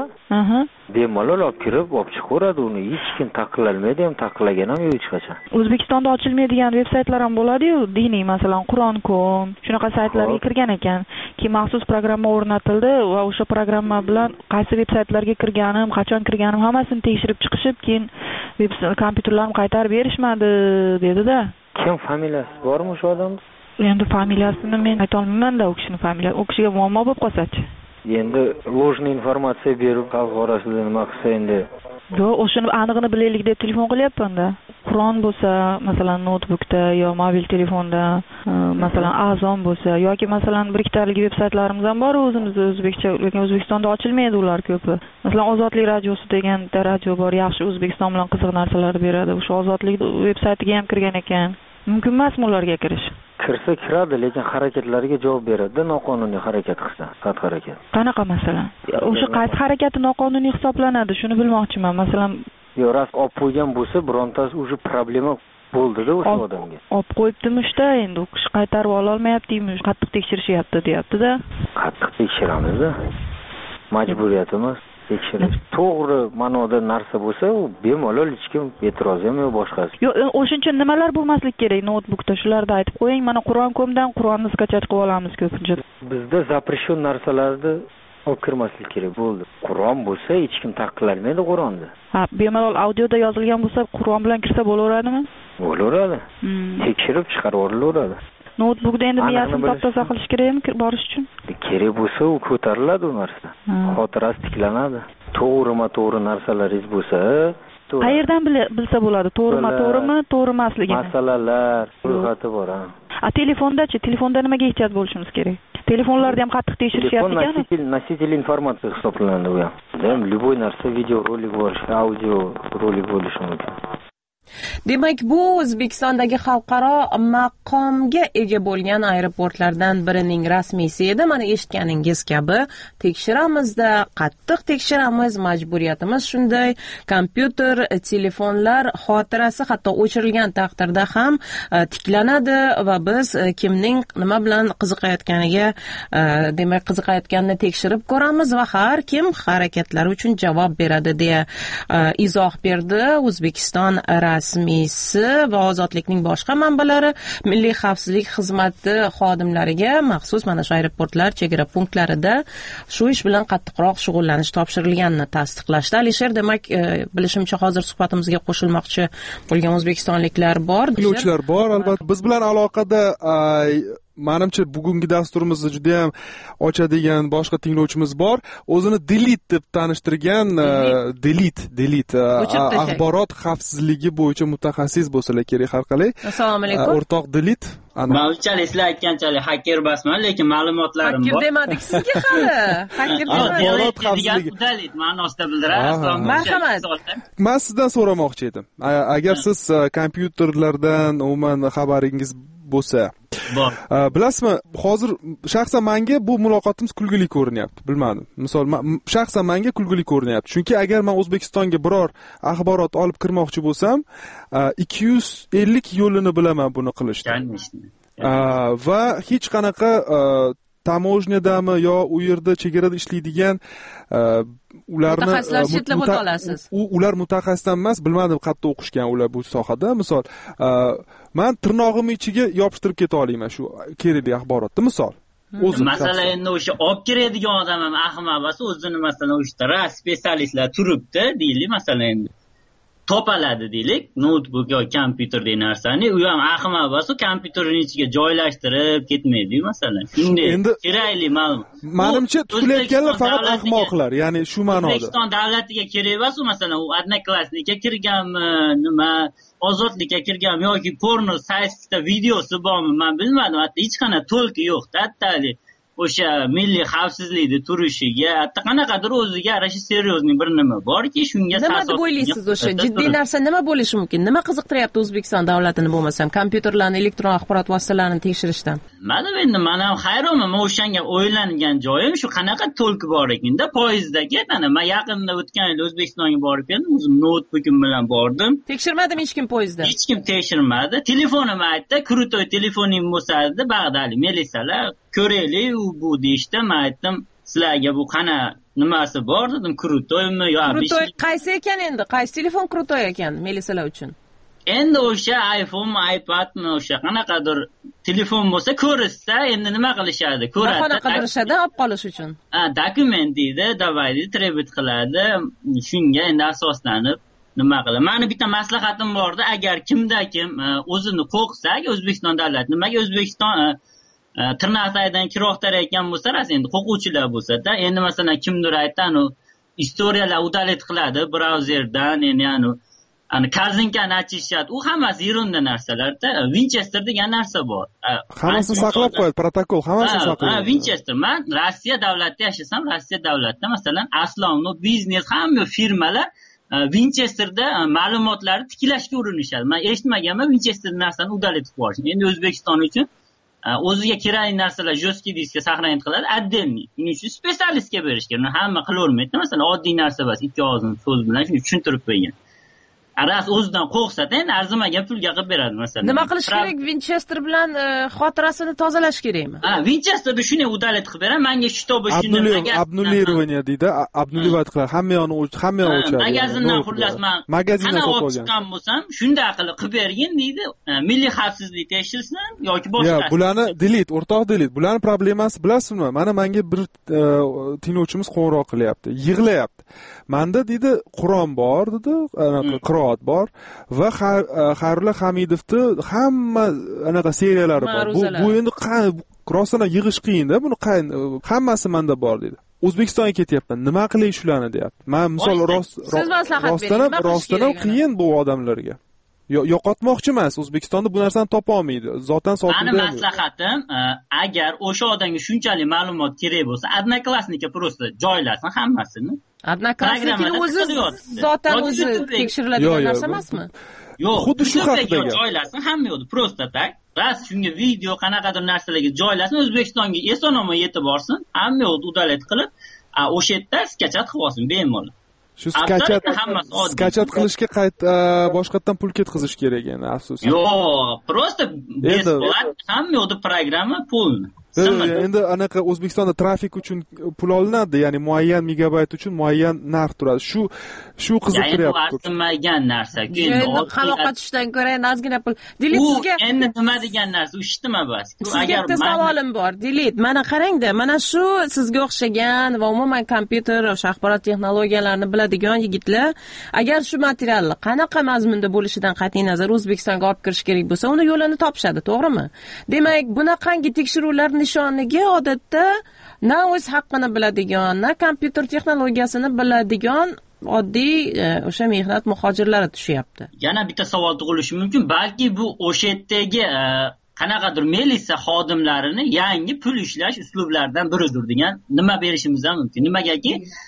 bemalol olib kirib, olib chiqaveradi uni. Hech kim taqiqlanmaydi ham, taqiqlagan ham yo'q hech qachon. O'zbekistonda ochilmaydigan veb-saytlar ham bo'ladi-yu, diniy, masalan, Qur'on.com, shunaqa saytlarga kirgan ekan. Keyin maxsus programma o'rnatildi va o'sha programma bilan qaysi veb-saytlarga kirganim, qachon kirganim hammasini tekshirib chiqishib, keyin kompyuterlarni qaytarib berishmadi dedi-da. Kim familiyasi bormi o'sha odamning? Endi familiyasini men ayta olmayman-da, u kishining familiyasi. U kishiga muammo bo'lib qolsa-chi. Endi ложный informatsiya berib xalq orasida nima qilsa endi. Yo'q, o'shani aniqini bilaylik deb telefon qilyapman-da. Qur'on bo'lsa, masalan, notebookda yo mobil telefonda, masalan, azon bo'lsa yoki masalan bir ikkitalik veb-saytlarimiz ham bor o'zimizda o'zbekcha, lekin O'zbekistonda ochilmaydi ular ko'pi. Masalan, Ozodlik radiosi degan radio bor, yaxshi O'zbekiston bilan qiziq narsalar beradi. O'sha Ozodlik veb-saytiga ham kirgan ekan. Mumkin emasmi ularga kirish? Kirsa kiradi, lekin harakatlariga javob beradi, noqonuniy harakat qilsa, xatti-harakat. Qanaqa masalan? O'sha qaysi harakati noqonuniy hisoblanadi, shuni bilmoqchiman. Masalan, yo'q, olib qo'ygan bo'lsa, birontasi o'sha problema bo'ldi-da o'sha odamga. Olib qo'yibdimi-da, endi u kishi qaytarib ola olmayaptimi, qattiq tekshirishyapti, deyapti-da. Qattiq tekshiramiz-da. Majburiyatimiz tekshirish. To'g'ri ma'noda narsa bo'lsa, u bemalol hech kim e'tiroz ham yo'q boshqasi. Yo'q, o'shuning uchun nimalar bo'lmasligi kerak notebookda, shularni aytib qo'ying. Mana Qur'on.comdan Qur'onni skachat qilib olamiz ko'pincha. Bizda запрещен narsalarni olib kirmaslik kerak bo'ldi. Qur'on bo'lsa, hech kim taqiqlanmaydi Qur'onni. Ha, bemalol audioda yozilgan bo'lsa, Qur'on bilan kirsa bo'laveradimi? Bo'laveradi. Tekshirib chiqarib olaveradi. Notebookda endi miyasini top-toza qilish kerakmi borish uchun? Kerak bo'lsa, u ko'tariladi u narsa. Xotirasi tiklanadi. To'g'ri narsalar bo'lsa, aytaveradi. Qayerdan bilsa bo'ladi? To'g'rimi, to'g'ri emasligini? Masalalar, ro'yxati bor, ha. Telefonda-chi? Telefonda nimaga ehtiyot bo'lishimiz kerak? Telefonlarda ham qattiq tekshirishyapti ekan. Nositel informatsiya hisoblanadi u ham. Любой narsa video rolik bo'lishi, audio rolik bo'lishi mumkin. Demak, bu O'zbekistondagi xalqaro maqomga ega bo'lgan aeroportlardan birining rasmiysi edi. Mana eshitganingiz kabi tekshiramizda, qattiq tekshiramiz, majburiyatimiz shunday. Kompyuter, telefonlar xotirasi hatto o'chirilgan taqdirda ham tiklanadi va biz kimning nima bilan qiziqayotganiga, demak, qiziqayotganini tekshirib ko'ramiz va har kim harakatlari uchun javob beradi deya izoh berdi O'zbekiston rasmiysi va ozodlikning boshqa manbalari Milliy xavfsizlik xizmati xodimlariga maxsus mana shu aeroportlar, chegara punktlarida shu ish bilan qattiqroq shug'ullanish topshirilganini tasdiqlashdi. Alisher, demak, bilishimcha hozir suhbatimizga qo'shilmoqchi bo'lgan o'zbekistonliklar bor. Tinglovchilar bor, albatta. Biz bilan aloqada menimcha bugungi dasturimizda juda ham ochadigan boshqa tinglovchimiz bor. O'zini Delete deb tanishtirgan, Delete axborot xavfsizligi bo'yicha mutaxassis bo'lsalar kerak har qalay. Assalomu alaykum. O'rtoq Delete. Men unchalik sizlar aytganchalik hacker emasman, lekin ma'lumotlarim bor. Hacker demadik sizga hali. Hacker axborot xavfsizligi Delete ma'nosida bildiradi. Marhamat. Men sizdan so'ramoqchi edim. Agar siz kompyuterlardan umuman xabaringiz bo'lsa, bilasizmi, hozir shaxsan menga bu muloqotimiz kulgili ko'rinyapti. Bilmadim. Misol, shaxsan menga kulgili ko'rinyapti. Chunki agar men O'zbekistonga biror axborot olib kirmoqchi bo'lsam, 250 yo'lini bilaman buni qilishni. Va hech qanaqa tamojnadami yo u yerda chegarada ishlaydigan ularni mutaxassislar chetlab o'ta olasiz. Ular mutaxassisdan emas, bilmadim qayerda o'qishgan ular bu sohada. Misol, men tirnog'imni ichiga yopishtirib keta olaman shu kerakli axborotni, misol. Masalan, endi o'sha olib kiradigan odam ham ahmoq bo'lsa, o'zini masalan o'sha specialistlar turibdi, deylik, masalan endi topaladi deylik, notebook yoki kompyuterdagi narsani, u ham ahmoq bo'lsa, kompyuterning ichiga joylashtirib ketmaydi, masalan. Shunday kerakli ma'lumot. Menimcha tutilayotganlar faqat ahmoqlar, ya'ni shu ma'noda. O'zbekiston davlatiga kerak emas, masalan, u Odnoklassnikka kirganmi, nima, ozodlikka kirganmi yoki porno saytida videosi bormi, men bilmadim. Hatto hech qanaqa to'lqi yo'q-da, attalik. O'sha milliy xavfsizlikni turishiga, hatto qanaqadir o'ziga yarasha seriyozning bir nima borki, shunga nima deb o'ylaysiz? O'sha jiddiy narsa nima bo'lishi mumkin? Nima qiziqtiryapti O'zbekiston davlatini bo'lmasam kompyuterlarni, elektron axborot vositalarini tekshirishdan? Mana endi men ham hayronman. Men o'shanga o'ylangan joyim shu qanaqa to'lqi bor ekanda poyezdagi. Mana men yaqinda o'tgan yil O'zbekistonga borib keldim, o'zim notebookim bilan bordim. Tekshirmadimi hech kim poyezdda? Hech kim tekshirmadi. Telefonim aytdi, krutoy telefonim bo'lsa dedi, bag'dali melisalar ko'raylik bu deyishdi. Men aytdim, sizlarga bu qana nimasi bor dedim, krutoymi yo krutoy qaysi ekan endi? Qaysi telefon krutoy ekan melisalar uchun? Endi o'sha iPhone, iPadmi, o'sha qanaqadir telefon bo'lsa ko'rishsa, endi nima qilishadi? Ko'radi. Qanaqa qidirishadi olib qolish uchun? Dokument deydi, davaydi, trebit qiladi. Shunga endi asoslanib nima qiladi? Meni bitta maslahatim bordi, agar kimda kim o'zini qo'rqsa, O'zbekiston davlati nimaga O'zbekiston tirnoqlardan kiroqtarayotgan bo'lsa, endi qo'quvchilar bo'lsa-da, endi masalan kimdir aytadi, istoriyalar udalet qiladi brauzerdan, endi ani korzinkani achishadi. U hammasi erunda narsalarda. Winchester degan narsa bor. Hammasini saqlab qo'yadi, protokol, hammasini saqlaydi. Winchester. Men Rossiya davlatida yashasam, Rossiya davlatida masalan Aslovno biznes hamma firmalar Winchesterda ma'lumotlarni tiklashga urinishadi. Men eshitmaganman Winchester narsani udalet qilib qo'yishni. Endi O'zbekiston uchun o'ziga kerakli narsalar jo'ski diskga saqlanib qiladi, отдельный. Shuning uchun specialistga berish kerak. Hamma qilavermaydi. Masalan, oddiy narsa bas, ikki og'izning so'z bilan shuni tushuntirib qo'ygan. Aras o'zidan qo'rqsa-da, endi arzimagan pulga qilib beradi masalan. Nima qilish kerak? Winchester bilan xotirasini tozalash kerakmi? Winchesterda shuni udalet qilib beradi. Menga shu to'bi shuni obnulirovание deydi, obnulivat qiladi. Hamma yo'qni o'chiradi. Magazindan xullas men magazindan olib chiqqan bo'lsam, shunday qilib bergin deydi. Milliy xavfsizlik tekshirsin yoki boshqa. Yo'q, bularni delete, o'rtoq delete. Bularni problemasi bilasizmi? Menga bir tinglovchimiz qo'ng'iroq qilyapti, yig'layapti. Menda deydi Qur'on bor dedi, qiroat bor va Xayrulla Hamidovni hamma anaqa seriyalari bor. Bu endi rostdan yig'ish qiyin-da, buni hammasi menda bor dedi. O'zbekistonga ketyapman, nima qilay shularni deyapti. Men misol rostdan ham qiyin bu odamlarga. Yo'qotmoqchi emas, O'zbekistonda bu narsani topa olmaydi. Zotan sotildi. Meni maslahatim, agar o'sha odamga shunchalik ma'lumot kerak bo'lsa, Odnoklassnikka просто joylasin hammasini. Odnoklassnikni o'zi zotan o'zi tekshiriladigan narsa emasmi? Yo'q, xuddi shu haqda joylasin hamma yo'qdi, просто tak. Ras shunga video qanaqadir narsalarga joylasin, O'zbekistonga eson-omon yetib borsin, hamma yo'qni udalet qilib, o'sha yerda skachat qilib olsin bemalol. Shu skachat qilishga boshqatdan pul ketkazish kerak endi, afsuski. Yo'q, просто besplat hamma yo'qda programma pulni. Endi anaqa O'zbekistonda trafik uchun pul olinadi, ya'ni muayyan megabayt uchun muayyan narx turadi. Shu qiziqtiryapti. Bu arzimagan narsa. Endi qaloqatishdan ko'ra ozgina pul. Dilit sizga endi nima degan narsa, eshitdimi bas? Agar savolim bor, Dilit, mana qarangda, mana shu sizga o'xshagan va umuman kompyuter va axborot texnologiyalarini biladigan yigitlar, agar shu materialni qanaqa mazmunda bo'lishidan qat'iy nazar O'zbekistonga olib kirish kerak bo'lsa, uni yo'lini topishadi, to'g'rimi? Demak, bunaqangi tekshiruvlar nishoniga odatda na o'z haqqini biladigan, na kompyuter texnologiyasini biladigan oddiy o'sha mehnat muhojirlari tushyapti. Yana bitta savol tug'ilishi mumkin, balki bu o'sha yerdagi qanaqadir militsiya xodimlarini yangi pul ishlash uslublaridan biridir degan nima berishimiz ham mumkin. Nimagaki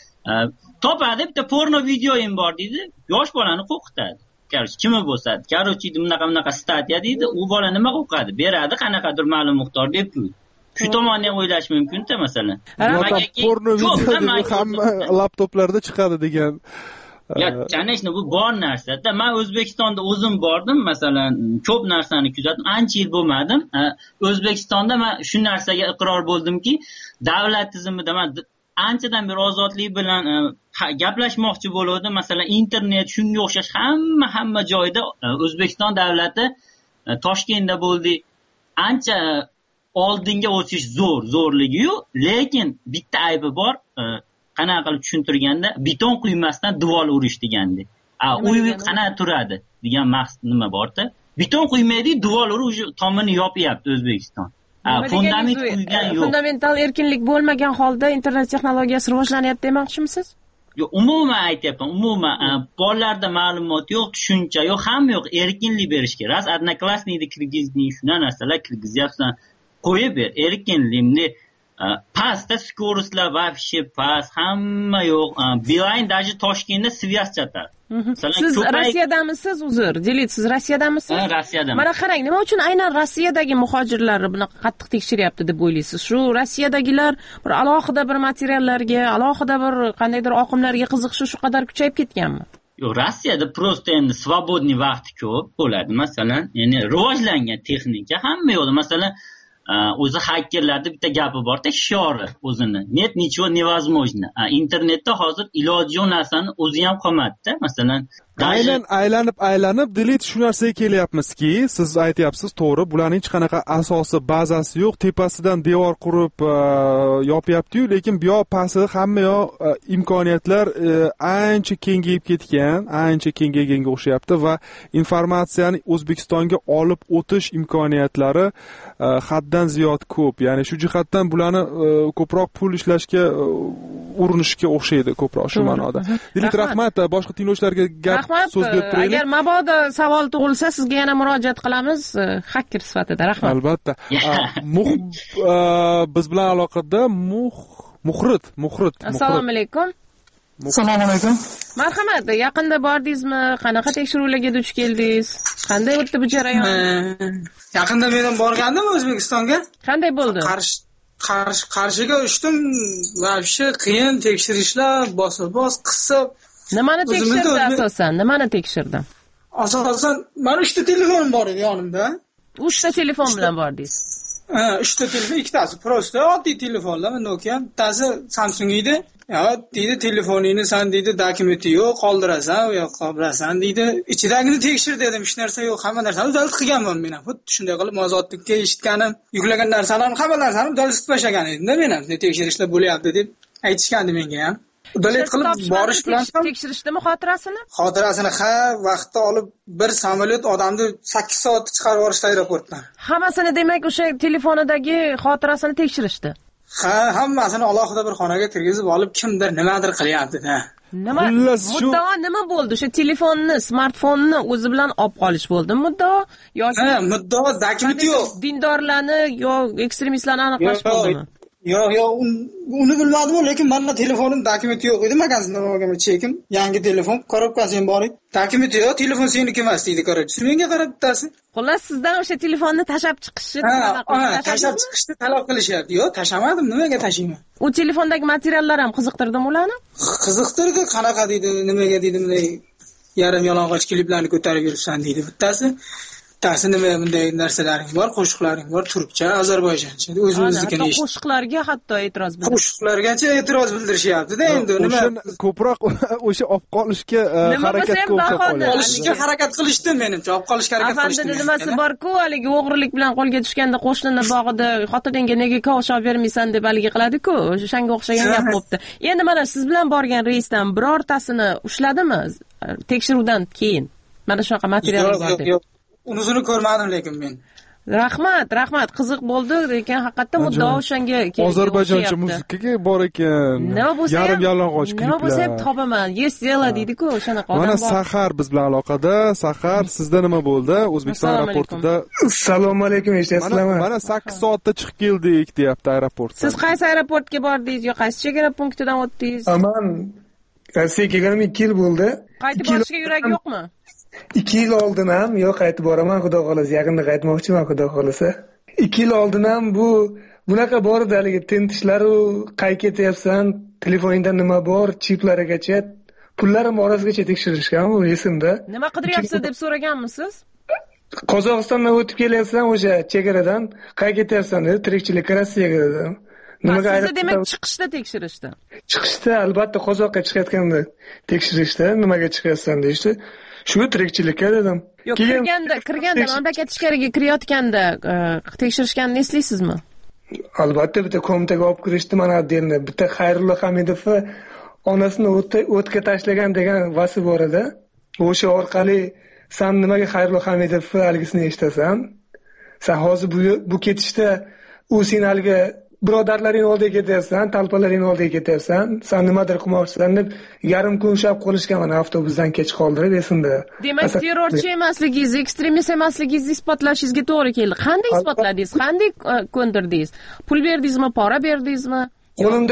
topadi, bitta porno videoyim bor deydi, yosh bolani qo'rqitadi. Kimi bo'lsa, короче, bunaqa statya deydi, u bola nima qo'rqadi? Beradi qanaqadir ma'lum miqdorda pul. Shu tomonni ham o'ylash mumkin-da, masalan. Porno video hamma laptoplarda chiqadi degan. Ya, конечно, bu bor narsa-da. Men O'zbekistonda o'zim bordim, masalan, ko'p narsani kuzatdim. Ancha yil bo'lmadim. O'zbekistonda men shu narsaga iqror bo'ldimki, davlat tizimida men anchadan beri ozodlik bilan gaplashmoqchi bo'ldim. Masalan, internet shunga o'xshash hamma joyda O'zbekiston davlati Toshkentda bo'ldi. Ancha oldinga o'tish zo'rligi-yu, lekin bitta aybi bor. Qanaqa qilib tushuntirganda, beton quymasdan devor urish degandi. Uy qanaqa turadi degan maqsad nima bor-da? Beton quymaydi, devor urish tomini yopyapti O'zbekiston. Fundament quygan yo'q. Fundamental erkinlik bo'lmagan holda internet texnologiyasi rivojlanyapti demoqchimisiz? Yo'q, umuman aytyapman, umuman bolalarda ma'lumot yo'q, tushuncha yo'q, hamma yo'q, erkinlik berish kerak. Odnoklassnikni kirgizning, shuna narsalar kirgizyapsan, qo'yib ber, erkinlikni. Pastda skoroustlar вообще past, hamma yo'q. Beeline даже Toshkentda svязь chatar. Siz Rossiyadamisiz, uzr? Dilit, siz Rossiyadamisiz? Ha, Rossiyadaman. Mana qarang, nima uchun aynan Rossiyadagi muhojirlarni bunaqa qattiq tekshiryapti deb o'ylaysiz? Shu Rossiyadagilar bir alohida bir materiallarga, alohida bir qandaydir oqimlarga qiziqishi shu qadar kuchayib ketganmi? Yo'q, Rossiyada просто endi svobodniy vaqt ko'p bo'ladi. Masalan, ya'ni rivojlangan texnika hamma yo'qda. Masalan, o'zi hakkerlarda bitta gapi bor-da, shiori o'zini. Net nichего невозможно. Internetda hozir iloji yo'q narsani o'zi ham qolmadi-da. Masalan, aylanib dilit shu narsaga kelyapmizki, siz aytyapsiz, to'g'ri, bularning hech qanaqa asosi, bazasi yo'q, tepasidan devor qurib yopyapti-yu, lekin bu yoq pastida hamma yoq imkoniyatlar ancha kengayib ketgan, ancha kengayganga o'xshayapti va informatsiyani O'zbekistonga olib o'tish imkoniyatlari haddan ziyod ko'p. Ya'ni shu jihatdan bularni ko'proq pul ishlashga urinishga o'xshaydi ko'proq shu ma'noda. Dilit, rahmat. Boshqa tinglovchilarga gap so'z berib turaylik. Agar mabodo savol tug'ilsa, sizga yana murojaat qilamiz hacker sifatida. Rahmat. Albatta. Biz bilan aloqada Muhrit. Assalomu alaykum. Assalomu alaykum. Marhamat, yaqinda bordingizmi? Qanaqa tekshiruvlarga duch keldingiz? Qanday o'tdi bu jarayon? Yaqinda men ham borgandim O'zbekistonga. Qanday bo'ldi? Qarshiga uchdim. Вообще qiyin tekshirishlar, bosib qisib. Nimani tekshirdi asosan? Nimani tekshirdi? Asosan, men 3 ta telefonim bor edi yonimda. 3 ta telefon bilan bordingiz. 3 ta telefon, ikkitasi prosta oddiy telefonlar, Nokia, bittasi Samsung edi. Ya, deydi telefoningni sen deydi dokumenti yo'q, qoldirasan, u yoqqa qo'yasan deydi. Ichidagini tekshir dedim, hech narsa yo'q, hamma narsani udalib qilganman men ham. Xuddi shunday qilib ozodlikka eshitganim, yuklagan narsalarni, hamma narsani udalib tashlagan edim-da men ham. Tekshirishlar bo'lyapti deb aytishgandi menga ham. Udalet qilib borish bilan tekshirishdimi xotirasini? Xotirasini vaqtda olib bir samolyot odamni 8 soat chiqarib yuborishdi aeroportdan. Hammasini demak o'sha telefonidagi xotirasini tekshirishdi. hammasini alohida bir xonaga kirgizib olib kimdir nimadir qilyapti-da. Muddao nima bo'ldi? O'sha telefonni, smartfonni o'zi bilan olib qolish bo'ldimi muddao yoki muddao dokumenti yo'q. Dindorlarni yo ekstremistlarni aniqlash bo'ldimi? Yo'q, uni bilmadim, lekin menda telefonim dokumenti yo'q edi. Magazindan olgan chekim, yangi telefon, korobkasi ham bor edi. Dokumenti yo'q, telefon seniki emas deydi qarabchi. Menga qarab bittasi. Xullas sizdan o'sha telefonni tashab chiqishni tashab chiqishni talab qilishyapti. Yo'q, tashamadim, nimaga tashiyman? U telefondagi materiallar ham qiziqtirdimi ularni? Qiziqtirdi, qanaqa deydi, nimaga deydi, bunday yarim yalang'och kliplarni ko'tarib yuribsan deydi bittasi. Bittasi nima bunday narsalaring bor, qo'shiqlaring bor, turkcha, ozarbayjoncha, o'zimiznikini eshitib. Qo'shiqlarga hatto e'tiroz bildirishdi. Qo'shiqlargacha e'tiroz bildirishyapti-da endi nima? Ko'proq o'sha olib qolishga harakat qilishga harakat qilishdi menimcha, olib qolishga harakat qilishdi. Afandida nimasi bor-ku, haligi o'g'rilik bilan qo'lga tushganda qo'shnini bog'ida xotiningga nega kavush olib bermaysan deb haligi qiladi-ku, o'shanga o'xshagan gap bo'pti. Endi mana siz bilan borgan reysdan birortasini ushladimi tekshiruvdan keyin? Mana shunaqa materiallar bor deb. Unisini ko'rmadim lekin men. Rahmat, qiziq bo'ldi, lekin haqiqatda muddao o'shanga kerak. Ozarbayjoncha muzikaga bor ekan. Yarim yalang'och kliplar. Nima bo'lsa ham topaman. Yesela deydi-ku, o'shanaqa odam bor. Mana Sahar biz bilan aloqada. Sahar, sizda nima bo'ldi? O'zbekiston aeroportida. Assalomu alaykum, eshityapsizlarmi? Mana 8 soatda chiqib keldik, deyapti aeroportdan. Siz qaysi aeroportga bordingiz yo qaysi chegara punktidan o'tdingiz? Aman Rossiyaga kelganim 2 yil bo'ldi. Qaytib borishga yuragi yo'qmi? 2 yil oldin ham yo'q, qaytib boraman, xudo xolasa, yaqinda qaytmoqchiman, xudo xolasa. 2 yil oldin ham bunaqa bor edi, haligi tintishlar-u, qay ketyapsan, telefoningda nima bor, chiplarigacha, pullarim orasigacha tekshirishgan, bu esimda. Nima qidiryapsiz deb so'raganmisiz? Qozog'istondan o'tib kelyapsan, o'sha chegaradan, qay ketyapsan deb, tirikchilikka Rossiyaga dedim. Nimaga sizni demak chiqishda tekshirishdi? Chiqishda albatta qozoqqa chiqayotganda tekshirishdi, nimaga chiqyapsan deyishdi. Shu tirikchilikka dedim. Yo'q, kirganda mamlakat ichkariga kirayotganda tekshirishganini eslaysizmi? Albatta bitta qo'mitaga olib kirishdi, mana отдельно bitta Xayrullo Hamidovni onasini o'tga tashlagan degan vasi bor edi. O'sha orqali sen nimaga Xayrullo Hamidovni algisini eshitasan? Sen hozir bu ketishda u sen alga birodarlaring oldiga ketyapsan, talpalaring oldiga ketyapsan, sen nimadir qilmoqchisan deb yarim kun ushlab qolishgan, mana avtobusdan kech qoldirib esimda. Demak, terrorchi emasligingiz, ekstremist emasligingizni isbotlashingizga to'g'ri keldi. Qanday isbotladingiz? Qanday ko'ndirdingiz? Pul berdingizmi, pora berdingizmi? Qo'limda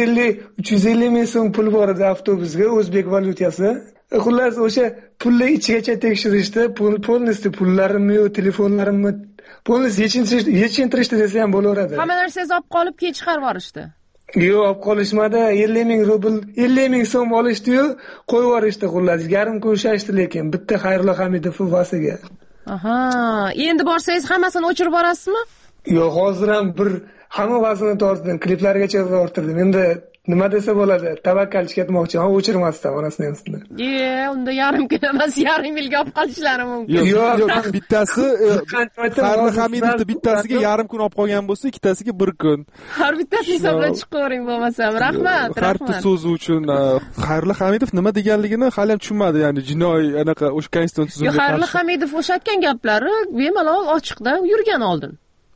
350 ming so'm pul bor edi avtobusga, o'zbek valyutasi. Xullas o'sha pulni ichigacha tekshirishdi, polностью pullarimni, telefonlarimni polностью yechintirishdi desa ham bo'laveradi. Hamma narsangizni olib qolib keyin chiqarib yuborishdi. Yo'q, olib qolishmadi. 50 ming rubl, 50 ming so'm olishdi-yu, qo'yib yuborishdi xullas. Yarim kun ushlashdi lekin bitta Xayrullo Hamidov vasiga. Aha, endi borsangiz hammasini o'chirib borasizmi? Yo'q, hozir ham hamma vazini tortdim, kliplarigacha tortdim. Endi nima desa bo'ladi? Tavakkalchi ketmoqchiman, o'chirmasdan onasini hamsini. Unda yarim kun emas, yarim yilga olib qolishlari mumkin. Yo'q, bittasi Xayrullo Hamidovni bittasiga yarim kun olib qolgan bo'lsa, ikkitasiga 1 kun. Har bittasini hisoblab chiqaring bo'lmasam. Rahmat. Har bitta so'zi uchun Xayrullo Hamidov nima deganligini hali ham tushunmadi, ya'ni jinoiy anaqa o'sha konstitutsiya tuzumga qarshi. Xayrullo Hamidov o'sha aytgan gaplari bemalol ochiqda yurgan oldin.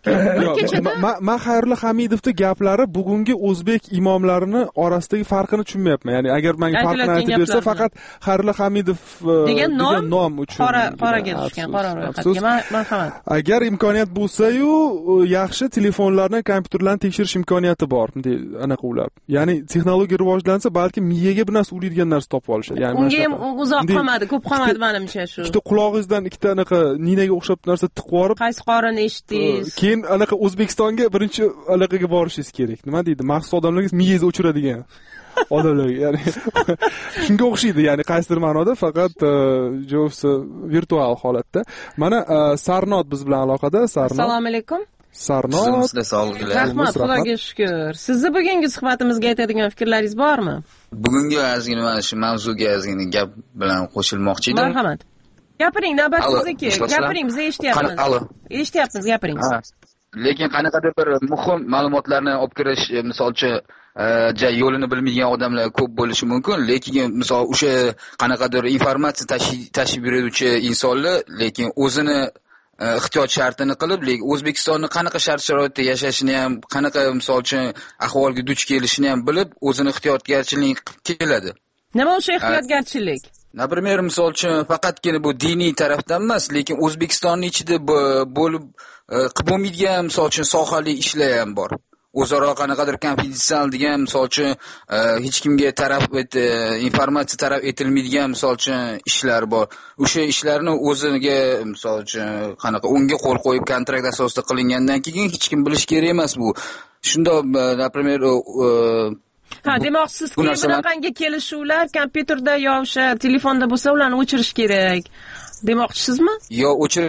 Men Xayrullo Hamidovning gaplari bugungi o'zbek imomlarini orasidagi farqini tushunmayapman. Ya'ni agar menga farqini aytib bersa, faqat Xayrullo Hamidov degan nom uchun qoraga tushgan, qora ro'yxatga marhamat. Agar imkoniyat bo'lsa-yu, yaxshi telefonlarni, kompyuterlarni tekshirish imkoniyati bor, bunday anaqa ulab. Ya'ni texnologiya rivojlansa, balki miyaga bir narsa ulaydigan narsa topib olishadi. Ya'ni unga ham uzoq qolmadi, ko'p qolmadi menimcha shu. Ikkita qulog'ingizdan ikkita anaqa ninaga o'xshab narsa tiqib yorib, qaysi qorini eshitdingiz? Anaqa O'zbekistonga birinchi aloqaga borishingiz kerak. Nima deydi? Maxsus odamlarga miyangizni o'chiradigan odamlar, ya'ni shunga o'xshaydi, ya'ni qaysidir ma'noda, faqat javosi virtual holatda. Mana Sarnod biz bilan aloqada. Sarnod. Assalomu alaykum. Sarnod. Rahmat, Xudoga shukr. Sizni bugungi suhbatimizga aytadigan fikrlaringiz bormi? Bugungi ozgina mana shu mavzuga ozgina gap bilan qo'shilmoqchi edim. Marhamat. Gapiring, navbat sizniki. Gapiring, biz eshityapmiz. Eshityapmiz, gapiring. Lekin qanaqadir bir muhim ma'lumotlarni olib kirish, misolchi, yo'lini bilmaydigan odamlar ko'p bo'lishi mumkin, lekin misol o'sha qanaqadir informatsiya tashib beruvchi insonlar, lekin o'zini ehtiyot shartini qilib, lekin O'zbekistonni qanaqa shart-sharoitda yashashini ham, qanaqa misol uchun ahvolga duch kelishini ham bilib, o'zini ehtiyotgarchilik qilib keladi. Nima o'sha ehtiyotgarchilik? Например, misol uchun faqatgina bu diniy tarafdan emas, lekin O'zbekistonning ichida bo'lib qilib bo'lmaydigan misol uchun sohali ishlar ham bor. O'zaro qanaqadir konfidensial degan misol uchun hech kimga informatsiya taraf etilmaydigan misol uchun ishlar bor. O'sha ishlarni o'ziga misol uchun qanaqa unga qo'l qo'yib kontrakt asosida qilingandan keyin hech kim bilish kerak emas bu. Shundoq, например, demak sizki bunaqangi kelishuvlar kompyuterda yo o'sha telefonda bo'lsa, ularni o'chirish kerak demoqchisizmi? Yo,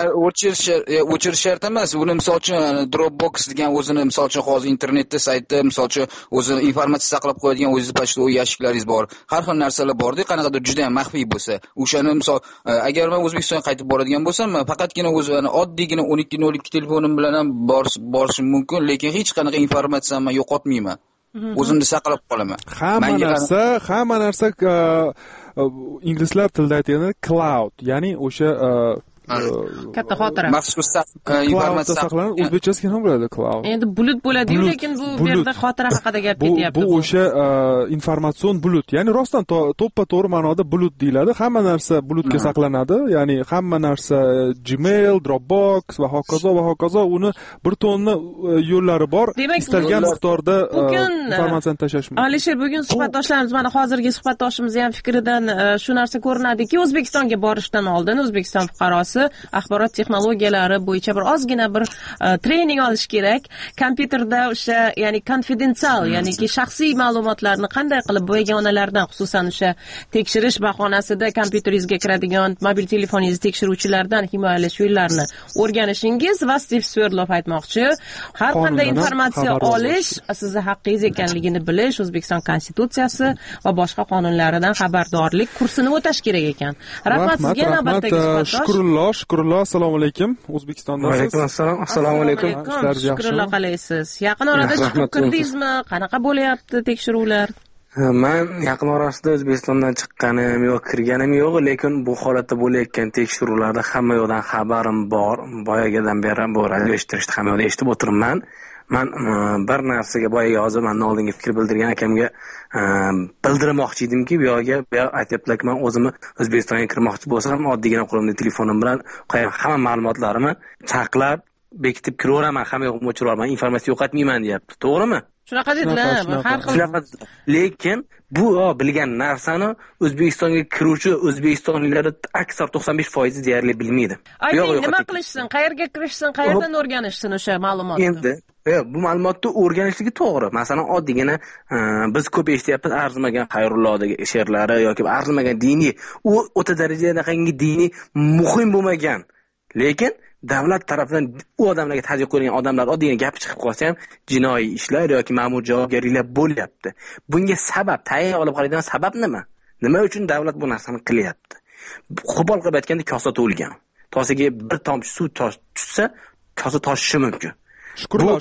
o'chirish shart emas. Buni misol uchun Dropbox degan o'zini misol uchun hozir internetda saytda misol uchun o'zini informatsiya saqlab qo'yadigan o'zingiz pochta yashiklaringiz bor. Har xil narsalar bor-da, qanaqadir juda ham maxfiy bo'lsa. O'shani misol agar men O'zbekistonga qaytib boradigan bo'lsam, faqatgina o'zini oddiygina 1202 telefonim bilan ham borishim mumkin, lekin hech qanaqa informatsiyani yo'qotmayman. O'zimni saqlab qolaman. Hamma narsa inglizlar tilida aytganda cloud, ya'ni o'sha katta xotira. Maxsus informatsiya saqlanadi. O'zbekchasi nima bo'ladi cloud? Endi bulut bo'ladi-yu, lekin bu yerda xotira haqida gap ketyapti. Bu o'sha informatsion bulut, ya'ni rostdan to'ppa-to'g'ri ma'noda bulut deyiladi. Hamma narsa bulutga saqlanadi, ya'ni hamma narsa Gmail, Dropbox va hokazo uni bir tonna yo'llari bor. Istalgan miqdorda informatsiyani tashlash mumkin. Alisher, bugun suhbatdoshlarimiz, mana hozirgi suhbatdoshimiz ham fikridan shu narsa ko'rinadiki, O'zbekistonga borishdan oldin O'zbekiston fuqarosi axborot texnologiyalari bo'yicha bir ozgina bir trening olish kerak. Kompyuterda o'sha, ya'ni konfidensial, ya'niki shaxsiy ma'lumotlarni qanday qilib bu yagonalardan, xususan o'sha tekshirish bahonasida kompyuteringizga kiradigan mobil telefoningizni tekshiruvchilardan himoyalash yo'llarini o'rganishingiz va Steve Swerdlov aytmoqchi, har qanday informatsiya olish sizning haqqingiz ekanligini bilish, O'zbekiston konstitutsiyasi va boshqa qonunlaridan xabardorlik kursini o'tash kerak ekan. Rahmat sizga, navbatdagi suhbatdosh. Shukrulloh, assalomu alaykum. O'zbekistondasiz. Va alaykum assalom. Assalomu alaykum. Shukrulloh, qalaysiz? Yaqin orada chiqib kirdingizmi? Qanaqa bo'lyapti tekshiruvlar? Men yaqin orasida O'zbekistondan chiqqanim yo'q, kirganim yo'q, lekin bu holatda bo'layotgan tekshiruvlarda hamma yoqdan xabarim bor. Boyagidan beri bu radio eshittirishni hamma yoqda eshitib o'tiribman. Men bir narsaga boyaga hozir mendan oldingi fikr bildirgan akamga bildirmoqchi edimki, bu yoqga aytyaptilar-ki, men o'zimni O'zbekistonga kirmoqchi bo'lsam, oddiygina qo'limda telefonim bilan hamma ma'lumotlarimni chaqlab, bekitib kiraveraman, hamma yoqni o'chiraman, informatsiya yo'qotmayman deyapti. To'g'rimi? Shunaqa dedilar, har xil. Lekin bu bilgan narsani O'zbekistonga kiruvchi o'zbekistonliklar aksar 95% deyarli bilmaydi. Nima qilishsin, qayerga kirishsin, qayerdan o'rganishsin o'sha ma'lumotni? Endi bu ma'lumotni o'rganishligi to'g'ri. Masalan, oddiygina biz ko'p eshityapmiz arzimagan Xayrullohdagi she'rlari yoki arzimagan diniy, u o'ta darajadagi diniy muhim bo'lmagan. Lekin davlat tarafidan u odamlarga tazyiq qo'yilgan odamlar oddiygina gapi chiqib qolsa ham jinoiy ishlar yoki ma'mur javobgarliklar bo'lyapti. Bunga sabab, tayyor olib qaraydigan sabab nima? Nima uchun davlat bu narsani qilyapti? Qo'pol qilib aytganda, kosa to'lgan. Tosiga bir tomchi suv tushsa, kosa toshishi mumkin. Shukrulloh.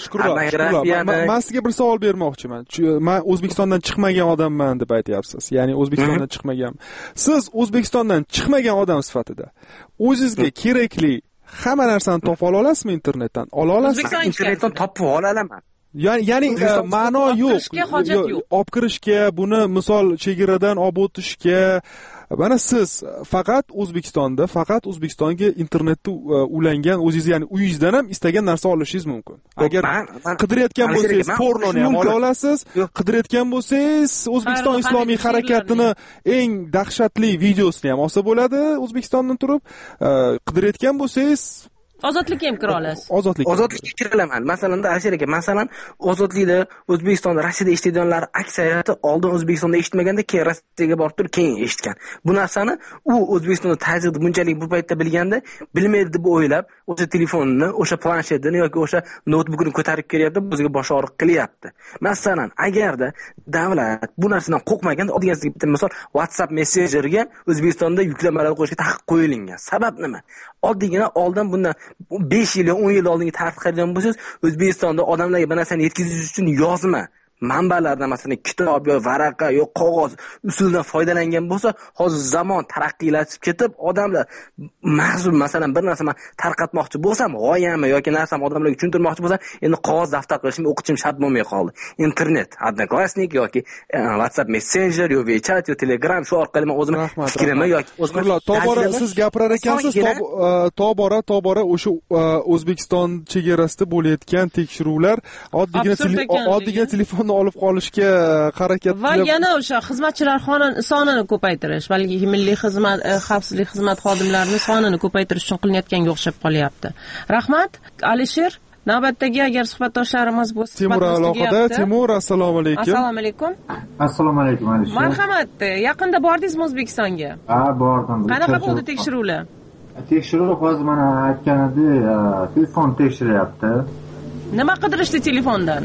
Men sizga bir savol bermoqchiman. Men O'zbekistondan chiqmagan odamman deb aytyapsiz. Ya'ni O'zbekistondan chiqmagan. Siz O'zbekistondan chiqmagan odam sifatida o'zingizga kerakli hamma narsani topa olasizmi internetdan? Ola olasizmi? Internetdan topib olaman. Ya'ni ma'no yo'q. Olib kirishga, buni misol chegaradan olib o'tishga, mana siz faqat O'zbekistonga internetda ulangan o'zingiz, ya'ni uyingizdan ham istagan narsa olishingiz mumkin. Agar qidirayotgan bo'lsangiz, pornoni ham ola olasiz. Qidirayotgan bo'lsangiz, O'zbekiston islomiy harakatini eng dahshatli videosini ham olsa bo'ladi O'zbekistondan turib. Qidirayotgan bo'lsangiz, Ozodlikka ham kira olasiz. Ozodlikka kira olaman. Masalan, Alisher aka, masalan, ozodlikda O'zbekistonda, Rossiyada eshitganlar aksariyati oldin O'zbekistonda eshitmaganda, keyin Rossiyaga borib turib keyin eshitgan. Bu narsani u O'zbekistonda tazyiqni bunchalik bu paytda bilganda, bilmaydi deb o'ylab, o'sha telefonini, o'sha planshetini yoki o'sha noutbukini ko'tarib kelyapti, o'ziga bosh og'riq qilyapti. Masalan, agarda davlat bu narsadan qo'rqmaganda, oddiy bitta misol WhatsApp Messengerga O'zbekistonda yuklamalar qo'yishga taqiq qo'yilgan. Sabab nima? Oddiygina oldin bundan 5 yil, 10 yil oldingi tartib qilgan bo'lsangiz, O'zbekistonda odamlarga bu narsani yetkazish uchun yozma manbalardan masalan kitob yo varaqa yo qog'oz usuldan foydalangan bo'lsa, hozir zamon taraqqiylashib ketib, odamlar mahzun masalan bir narsa men tarqatmoqchi bo'lsam, g'oyamni yoki narsam odamlarga tushuntirmoqchi bo'lsam, endi qog'oz daftar qilishim, o'qishim shart bo'lmay qoldi. Internet, Odnoklassnik yoki WhatsApp Messenger yo WeChat yo Telegram shu orqali men o'zim fikrimni yoki o'zimni tobora siz gapirar ekansiz, tobora o'sha O'zbekiston chegarasida bo'layotgan tekshiruvlar oddiygina telefonni olib qolishga harakat va yana o'sha xizmatchilar sonini ko'paytirish, balki milliy xizmat xavfsizlik xizmat xodimlarining sonini ko'paytirish uchun qilinayotganga o'xshab qolyapti. Rahmat, Alisher. Navbatdagi agar suhbatdoshlarimiz bo'lsa, Timur aloqada. Timur, assalomu alaykum. Assalomu alaykum. Assalomu alaykum, Alisher. Marhamat, yaqinda bordingizmi O'zbekistonga? Ha, bordim. Qanaqa bo'ldi tekshiruvlar? Tekshiruv hozir mana aytganidek, telefon tekshiryapti. Nima qidirishdi telefondan?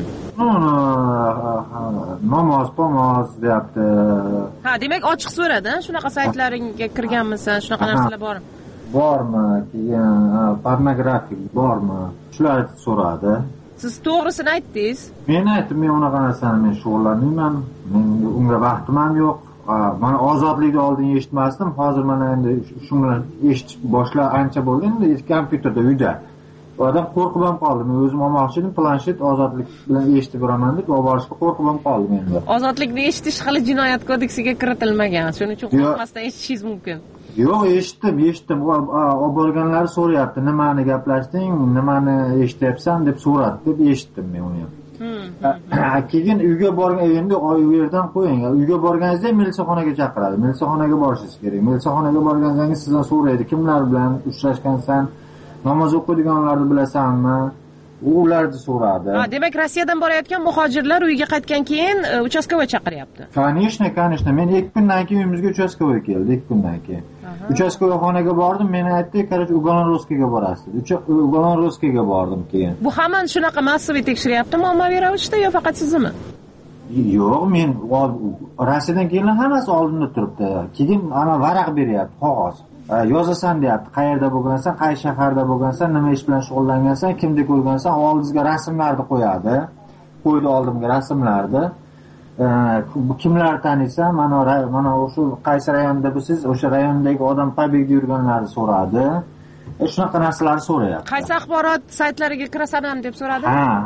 Namoz deyapti. Ha, demak ochiq so'radi, shunaqa saytlaringga kirganmisan, shunaqa narsalar bormi? Bormi? Keyin pornografik bormi? Shularni so'radi. Siz to'g'risini aytdingiz? Men aytdim, men unaqa narsani men shug'ullanmayman. Menga unga vaqtim ham yo'q. Mana ozodlikni oldin eshitmasdim, hozir mana endi shu bilan eshitib boshla ancha bo'ldi, endi kompyuterda uyda. Odam qo'rqib ham qoldim. Men o'zim olmoqchi edim, planshet ozodlik bilan eshitib boraman deb olib borishga qo'rqib ham qoldim endi. Ozodlikni eshitish hali jinoyat kodeksiga kiritilmagan. Shuning uchun qo'rqmasdan eshitishingiz mumkin. Yo'q, eshitdim. Olib borganlar so'rayapti, nimani gaplashding, nimani eshityapsan deb so'radi, deb eshitdim men uni ham. Keyin uyga borgan, endi u yerdan qo'ying. Uyga borganingizda militsiyaxonaga chaqiradi. Militsiyaxonaga borishingiz kerak. Militsiyaxonaga borganingizda sizdan so'raydi, kimlar bilan uchrashgansan, namoz o'qiydiganlarni bilasanmi? Ularni so'radi. Ha, demak Rossiyadan borayotgan muhojirlar uyiga qaytgan keyin uchastkovoy chaqiryapti. Конечно. Men 2 kundan keyin uyimizga uchastkovoy keldi, 2 kundan keyin. Uchastkovoy xonaga bordim, meni aytdi, "Qaror, Ugonorskiga borasiz." Ugonorskiga bordim keyin. Bu hamon shunaqa massiviy tekshiryaptimi, ommaviy ravishda yo faqat sizni? Yo'q, men Rossiyadan kelgan hammasi oldimda turibdi. Keyin ana varaq beryapti, qog'oz. Yozasan deyapti, qayerda bo'lgansan, qaysi shaharda bo'lgansan, nima ish bilan shug'ullangansan, kimda ko'rgansan, oldingizga rasmlarni qo'yadi. Qo'ydi oldimga rasmlarni. Kimlar taniysan, mana o'sha qaysi rayonda bo'lsiz, o'sha rayondagi odam qabiga yurganlarni so'radi. Shunaqa narsalarni so'rayapti. Qaysi axborot saytlariga kirasan ham deb so'radi?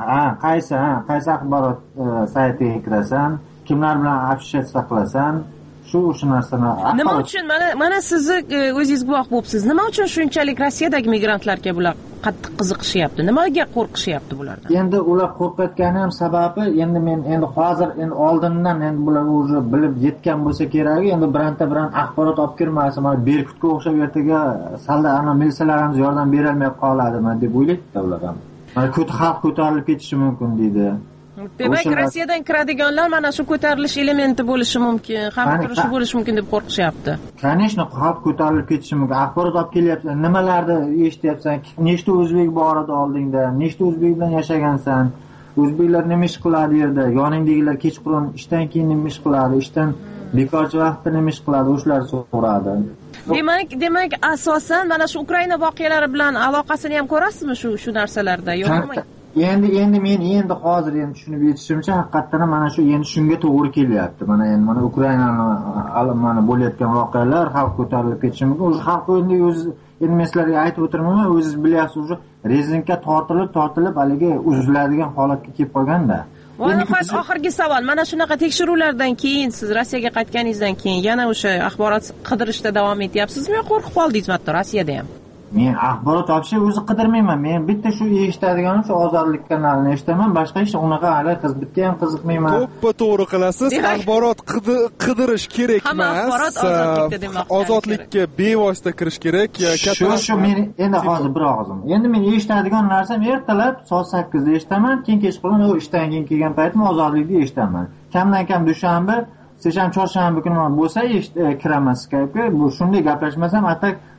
Qaysi axborot saytiga kirasan, kimlar bilan общаться qilasan, shu narsani. Nima uchun mana sizni o'zingiz guvoh bo'libsiz. Nima uchun shunchalik Rossiyadagi migrantlarga bular qattiq qiziqishyapti? Nimaga qo'rqishyapti bulardan? Endi ular qo'rqayotgani ham sababi, men hozir oldindan bular o'zi bilib yetgan bo'lsa kerak, endi biranta axborot olib kirmasa, mana Berkutga o'xshab ertaga salda ana militsiyalarimiz yordam bera olmay qoladimi deb o'ylaydi ular ham. Mana xalq ko'tarilib ketishi mumkin deydi. Demak, Rossiyadan kiradiganlar mana shu ko'tarilish elementi bo'lishi mumkin, xavf turishi bo'lishi mumkin deb qo'rqishyapti. Конечно, xalq ko'tarilib ketishi mumkin. Axborot olib kelyapsan, nimalarni eshityapsan, nechta o'zbek bor edi oldingda, nechta o'zbek bilan yashagansan, o'zbeklar nima ish qiladi yerda, yoningdagilar kechqurun ishdan keyin nima ish qiladi, ishdan bekorchi vaqtda nima ish qiladi, o'shalarni so'radi. Demak, asosan mana shu Ukraina voqealari bilan aloqasini ham ko'rasizmi shu narsalarda, yo'qmi? Endi men hozir tushunib yetishimcha haqiqatan mana shu shunga to'g'ri kelyapti. Mana Ukrainani mana bo'layotgan voqealar xalq ko'tarilib ketishi mumkin. O'sha xalq endi men sizlarga aytib o'tirmayman, o'zingiz bilyapsiz, o'sha rezinka tortilib haligi uziladigan holatga kelib qolganda. Nafas oxirgi savol. Mana shunaqa tekshiruvlardan keyin siz Rossiyaga qaytganingizdan keyin yana o'sha axborot qidirishda davom etyapsizmi yo qo'rqib qoldingizmi hatto Rossiyada ham? Men axborot topishni o'zi qidirmayman. Men bitta shu eshitadiganim shu ozodlik kanalini eshitaman. Boshqa hech unaqa hali bitta ham qiziqmayman. To'g'ri qilasiz. Axborot qidirish kerak emas. Hamma axborot ozodlikda demoqchi. Ozodlikka bevosita kirish kerak. Shu men endi hozir bir og'izim. Endi men eshitadigan narsam ertalab soat 8 da eshitaman, keyin kechqurun ishdan keyin kelgan paytim ozodlikda eshitaman. Kamdan kam dushanba, seshanba, chorshanba kuni bo'lsa kiraman Skype'ga. Bu shunday gaplashmasam, atak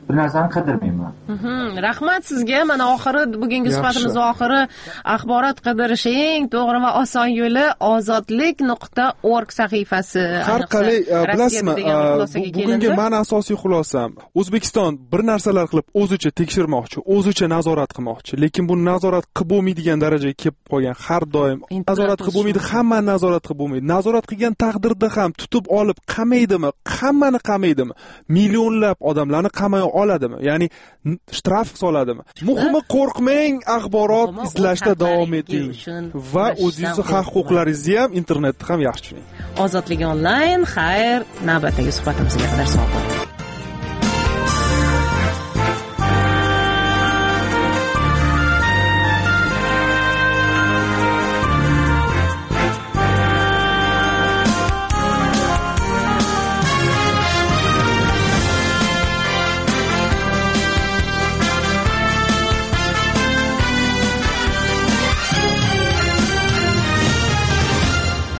bir narsani qidirmayman. Rahmat sizga. Mana oxiri bugungi suhbatimiz oxiri axborot qidirish eng to'g'ri va oson yo'li ozodlik.org sahifasi. Har qalay bilasizmi, bugungi meni asosiy xulosam, O'zbekiston bir narsalar qilib o'zicha tekshirmoqchi, o'zicha nazorat qilmoqchi, lekin bu nazorat qilib bo'lmaydigan darajaga kelib qolgan. Har doim nazorat qilib bo'lmaydi, hamma nazorat qilib bo'lmaydi. Nazorat qilgan taqdirda ham tutib olib qamaydimi, hammani qamaydimi, millionlab odamlarni qamay oladimi, ya'ni shtraf soladimi? Muhimi qo'rqmang, axborot izlashda davom eting va o'zingizni haq-huquqlaringizni ham internetda ham yaxshi tushuning. Ozodlik onlayn, xayr, navbatdagi suhbatimizga qadar sog' bo'ling.